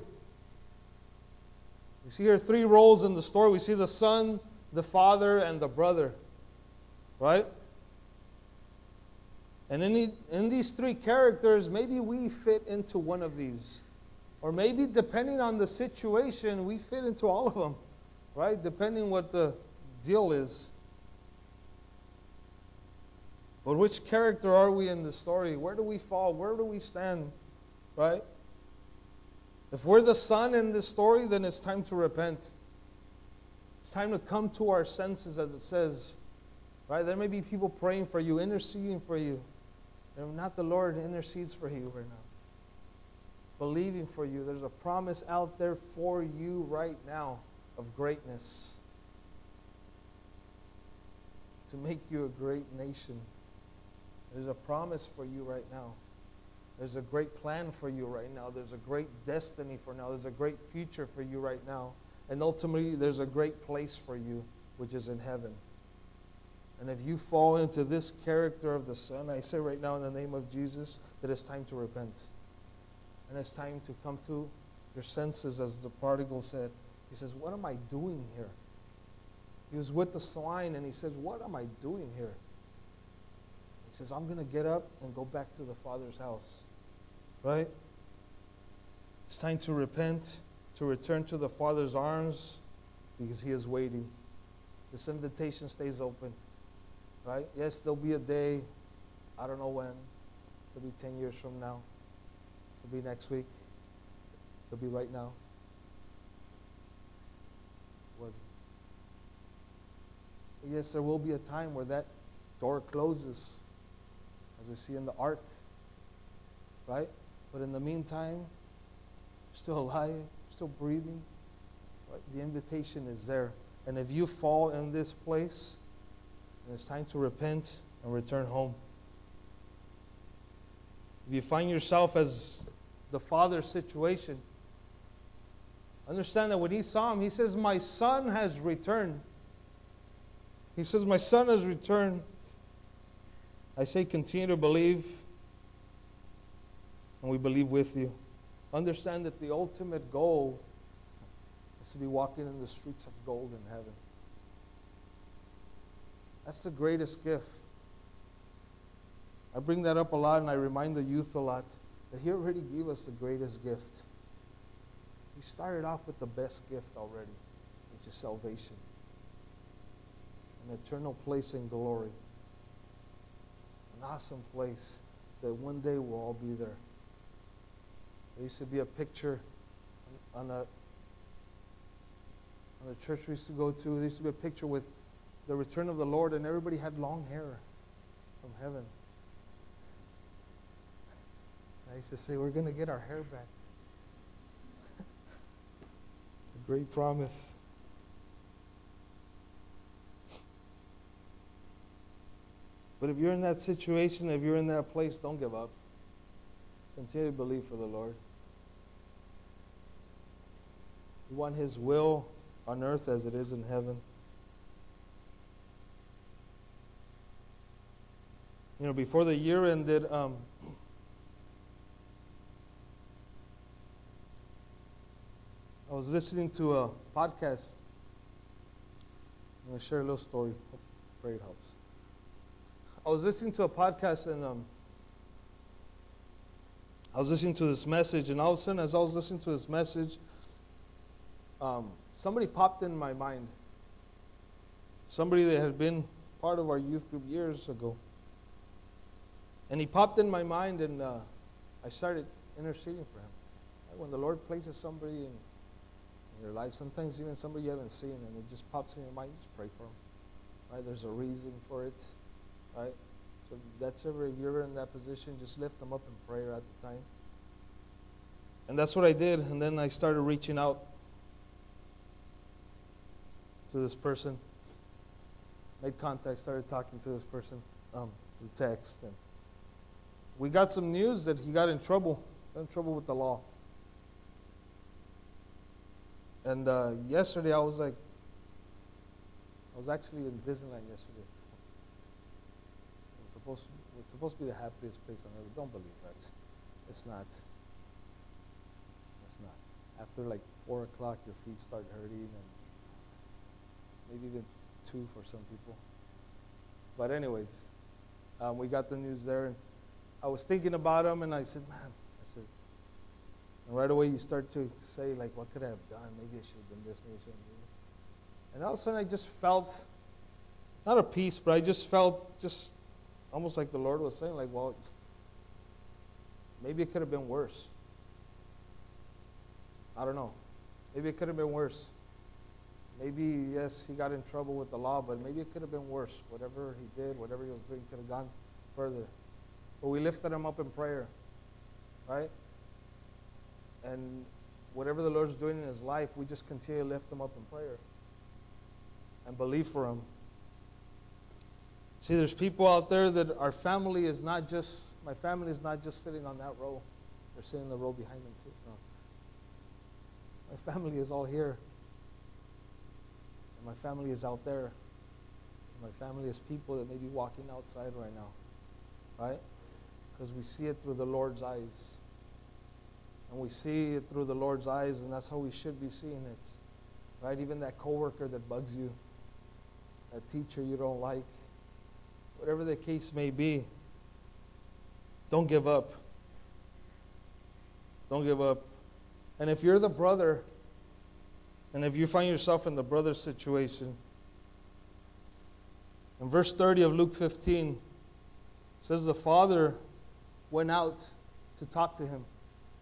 We see here three roles in the story. We see the son, the father, and the brother. Right? And in these three characters, maybe we fit into one of these. Or maybe, depending on the situation, we fit into all of them. Right? Depending what the deal is. But which character are we in the story? Where do we fall? Where do we stand? Right? If we're the son in this story, then it's time to repent. It's time to come to our senses, as it says. Right? There may be people praying for you, interceding for you. And not the Lord intercedes for you right now. Believing for you. There's a promise out there for you right now of greatness. To make you a great nation. There's a promise for you right now. There's a great plan for you right now. There's a great destiny for now. There's a great future for you right now. And ultimately, there's a great place for you, which is in heaven. And if you fall into this character of the Son, I say right now in the name of Jesus that it's time to repent. And it's time to come to your senses, as the prodigal said. He says, what am I doing here? He was with the swine and he says, what am I doing here? He says, I'm going to get up and go back to the Father's house. Right? It's time to repent, to return to the Father's arms, because He is waiting. This invitation stays open. Right? Yes, there'll be a day, I don't know when. It'll be 10 years from now. It'll be next week. It'll be right now. It wasn't. Yes, there will be a time where that door closes, as we see in the ark. Right? But in the meantime, you're still alive, you're still breathing. Right? The invitation is there. And if you fall in this place, then it's time to repent and return home. If you find yourself as the father's situation, understand that when he saw him, he says, my son has returned. He says, my son has returned. I say, continue to believe, and we believe with you. Understand that the ultimate goal is to be walking in the streets of gold in heaven. That's the greatest gift. I bring that up a lot, and I remind the youth a lot that He already gave us the greatest gift. He started off with the best gift already, which is salvation. An eternal place in glory. An awesome place that one day we'll all be there. There used to be a picture on a church we used to go to. There used to be a picture with the return of the Lord, and everybody had long hair from heaven. I used to say, we're going to get our hair back. It's a great promise. But if you're in that situation, if you're in that place, don't give up. Continue to believe for the Lord. You want His will on earth as it is in heaven. You know, before the year ended, I was listening to a podcast. I'm going to share a little story. Pray it helps. I was listening to a podcast, and I was listening to this message, and all of a sudden, as I was listening to this message, somebody popped in my mind. Somebody that had been part of our youth group years ago. And he popped in my mind, and I started interceding for him. Right? When the Lord places somebody in your life, sometimes even somebody you haven't seen, and it just pops in your mind, just pray for them. Right? There's a reason for it. Right? So if you're ever in that position, just lift them up in prayer at the time. And that's what I did. And then I started reaching out to this person. Made contact, started talking to this person through text. And we got some news that he got in trouble with the law. And yesterday I was actually in Disneyland yesterday. It's supposed to be the happiest place on earth. Don't believe that. It's not. It's not. After like 4 o'clock, your feet start hurting, and maybe even 2 for some people. But anyways, we got the news there, and I was thinking about him, and I said, and right away you start to say, like, what could I have done? Maybe I should have done this, maybe I should have done that. And all of a sudden I just felt, not a peace, but I just felt just almost like the Lord was saying, like, well, maybe it could have been worse. I don't know. Maybe it could have been worse. Maybe, yes, he got in trouble with the law, but maybe it could have been worse. Whatever he did, whatever he was doing, could have gone further. But we lifted him up in prayer, right? And whatever the Lord's doing in his life, we just continue to lift him up in prayer and believe for him. See, there's people out there that my family is not just sitting on that row. They're sitting in the row behind them too. No. My family is all here. And my family is out there. And my family is people that may be walking outside right now. Right? Because we see it through the Lord's eyes. And we see it through the Lord's eyes, and that's how we should be seeing it. Right? Even that coworker that bugs you, that teacher you don't like, whatever the case may be, don't give up. Don't give up. And if you're the brother, and if you find yourself in the brother situation, in verse 30 of Luke 15, it says the father went out to talk to him.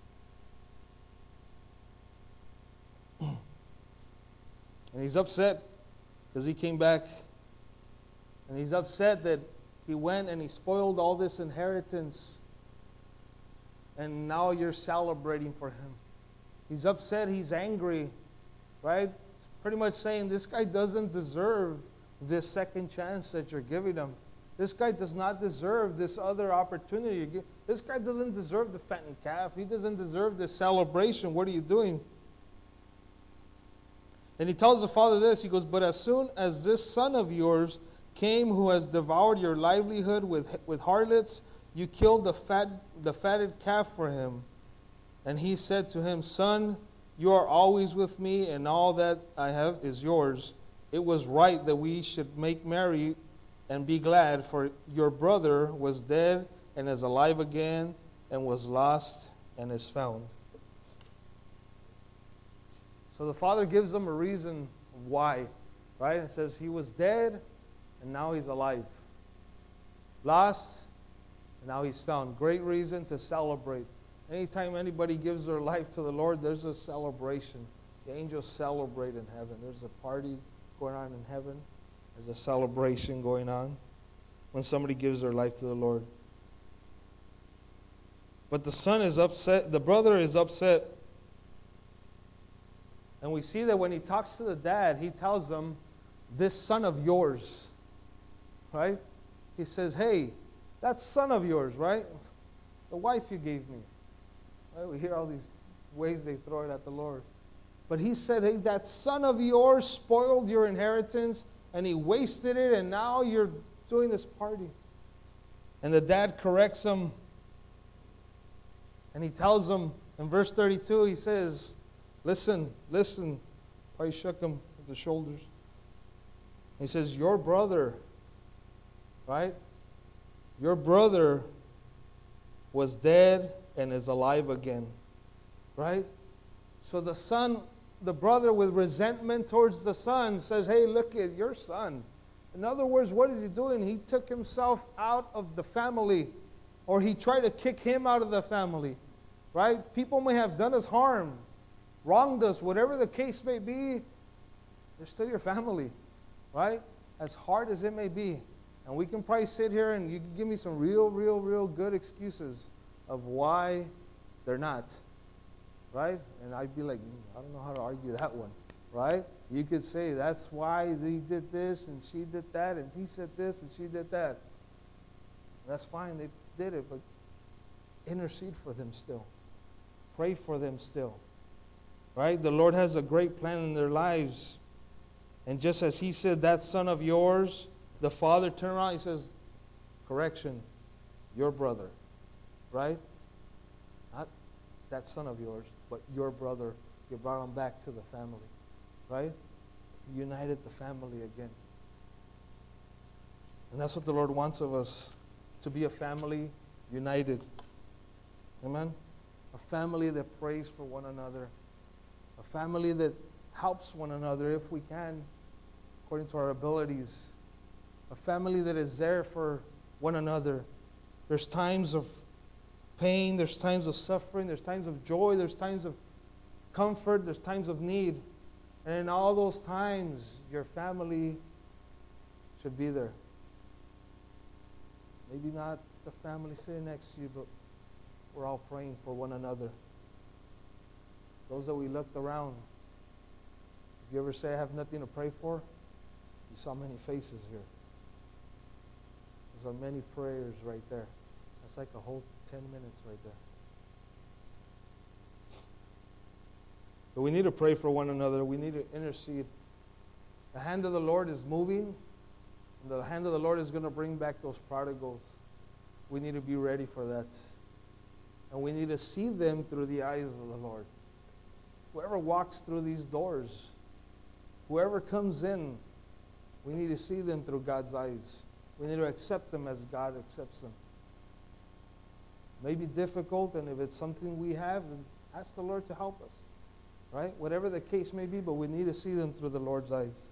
And he's upset because he came back. And he's upset that he went and he spoiled all this inheritance. And now you're celebrating for him. He's upset, he's angry, right? Pretty much saying this guy doesn't deserve this second chance that you're giving him. This guy does not deserve this other opportunity. This guy doesn't deserve the fattened calf. He doesn't deserve this celebration. What are you doing? And he tells the father this. He goes, but as soon as this son of yours came who has devoured your livelihood with harlots, you killed the fatted calf for him. And he said to him, son, you are always with me, and all that I have is yours. It was right that we should make merry and be glad, for your brother was dead and is alive again, and was lost and is found. So the father gives them a reason why, right? It says he was dead and now he's alive. Lost and now he's found. Great reason to celebrate. Anytime anybody gives their life to the Lord, there's a celebration. The angels celebrate in heaven. There's a party going on in heaven. There's a celebration going on when somebody gives their life to the Lord. But the son is upset. The brother is upset. And we see that when he talks to the dad, he tells him, this son of yours, right? He says, hey, that son of yours, right? The wife you gave me. Right? We hear all these ways they throw it at the Lord. But he said, hey, that son of yours spoiled your inheritance, and he wasted it, and now you're doing this party. And the dad corrects him, and he tells him, in verse 32, he says, listen. Probably shook him with the shoulders. He says, your brother, right? Your brother was dead and is alive again. Right? So the brother with resentment towards the son says, hey, look at your son. In other words, what is he doing? He took himself out of the family, or he tried to kick him out of the family. Right? People may have done us harm, wronged us, whatever the case may be, they're still your family, right? As hard as it may be. And we can probably sit here and you can give me some real good excuses of why they're not. Right? And I'd be like, I don't know how to argue that one. Right? You could say that's why he did this and she did that and he said this and she did that. That's fine, they did it, but intercede for them still. Pray for them still. Right? The Lord has a great plan in their lives. And just as he said, that son of yours, the father turned around, he says, correction, your brother. Right? Not that son of yours, but your brother. You brought him back to the family. Right? United the family again. And that's what the Lord wants of us, to be a family united. Amen? A family that prays for one another. A family that helps one another if we can, according to our abilities. A family that is there for one another. There's times of pain, there's times of suffering, there's times of joy, there's times of comfort, there's times of need. And in all those times, your family should be there. Maybe not the family sitting next to you, but we're all praying for one another. Those that we looked around. If you ever say, I have nothing to pray for, you saw many faces here. There's many prayers right there. That's like a whole 10 minutes right there. But we need to pray for one another. We need to intercede. The hand of the Lord is moving. And the hand of the Lord is going to bring back those prodigals. We need to be ready for that. And we need to see them through the eyes of the Lord. Whoever walks through these doors, whoever comes in, we need to see them through God's eyes. We need to accept them as God accepts them. It may be difficult, and if it's something we have, then ask the Lord to help us. Right? Whatever the case may be, but we need to see them through the Lord's eyes.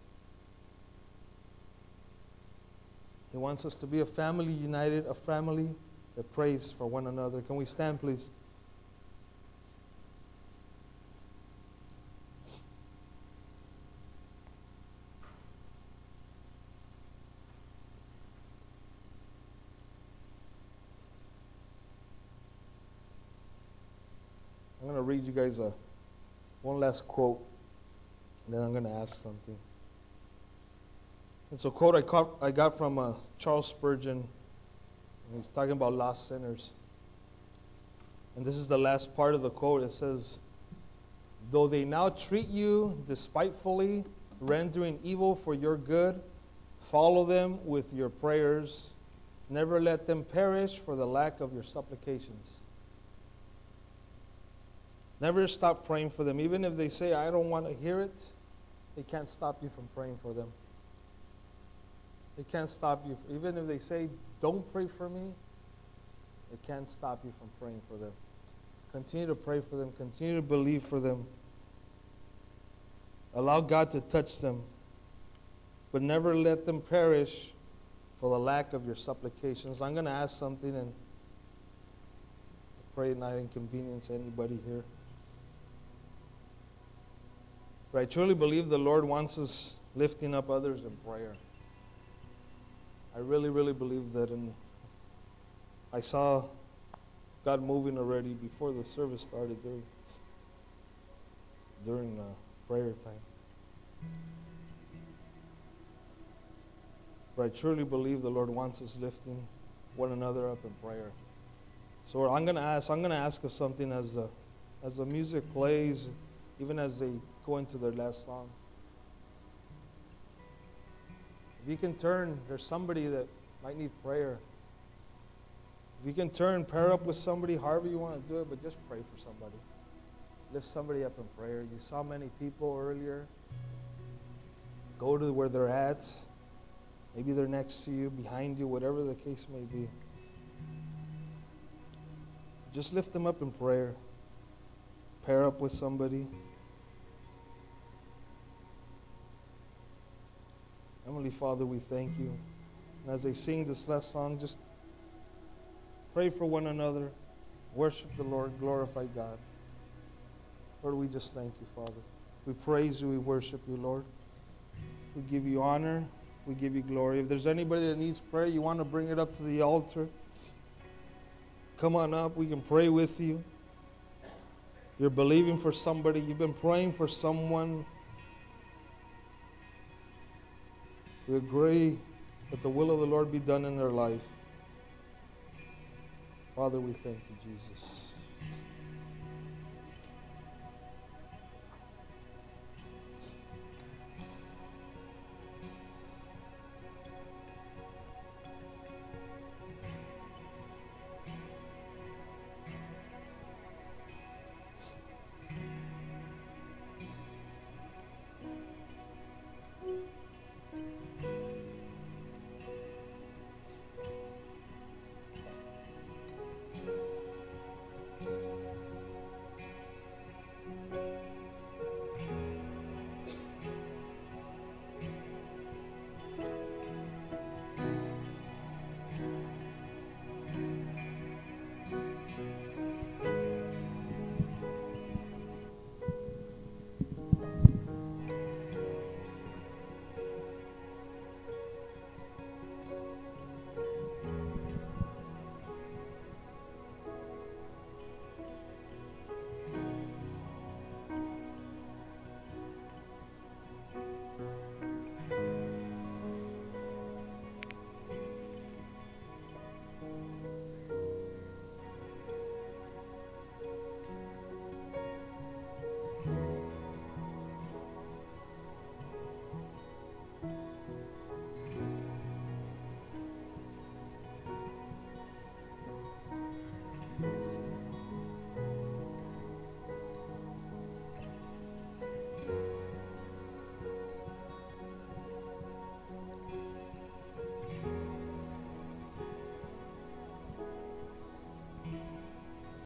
He wants us to be a family united, a family that prays for one another. Can we stand, please? I'm going to read you guys one last quote, and then I'm going to ask something. It's a quote I got from Charles Spurgeon, and he's talking about lost sinners. And this is the last part of the quote. It says, though they now treat you despitefully, rendering evil for your good, follow them with your prayers. Never let them perish for the lack of your supplications. Never stop praying for them. Even if they say, I don't want to hear it, they can't stop you from praying for them. They can't stop you. Even if they say, don't pray for me, they can't stop you from praying for them. Continue to pray for them. Continue to believe for them. Allow God to touch them. But never let them perish for the lack of your supplications. I'm going to ask something, and I pray not inconvenience anybody here. But I truly believe the Lord wants us lifting up others in prayer. I really believe that. And I saw God moving already before the service started during prayer time. But I truly believe the Lord wants us lifting one another up in prayer. So I'm going to ask of something as the music plays, even as they go into their last song. If you can turn, there's somebody that might need prayer. If you can turn, pair up with somebody, however you want to do it, but just pray for somebody. Lift somebody up in prayer. You saw many people earlier. Go to where they're at. Maybe they're next to you, behind you, whatever the case may be. Just lift them up in prayer. Pair up with somebody. Heavenly Father, we thank you. And as they sing this last song, just pray for one another. Worship the Lord. Glorify God. Lord, we just thank you, Father. We praise you. We worship you, Lord. We give you honor. We give you glory. If there's anybody that needs prayer, you want to bring it up to the altar, come on up. We can pray with you. You're believing for somebody. You've been praying for someone. We agree that the will of the Lord be done in their life. Father, we thank you, Jesus.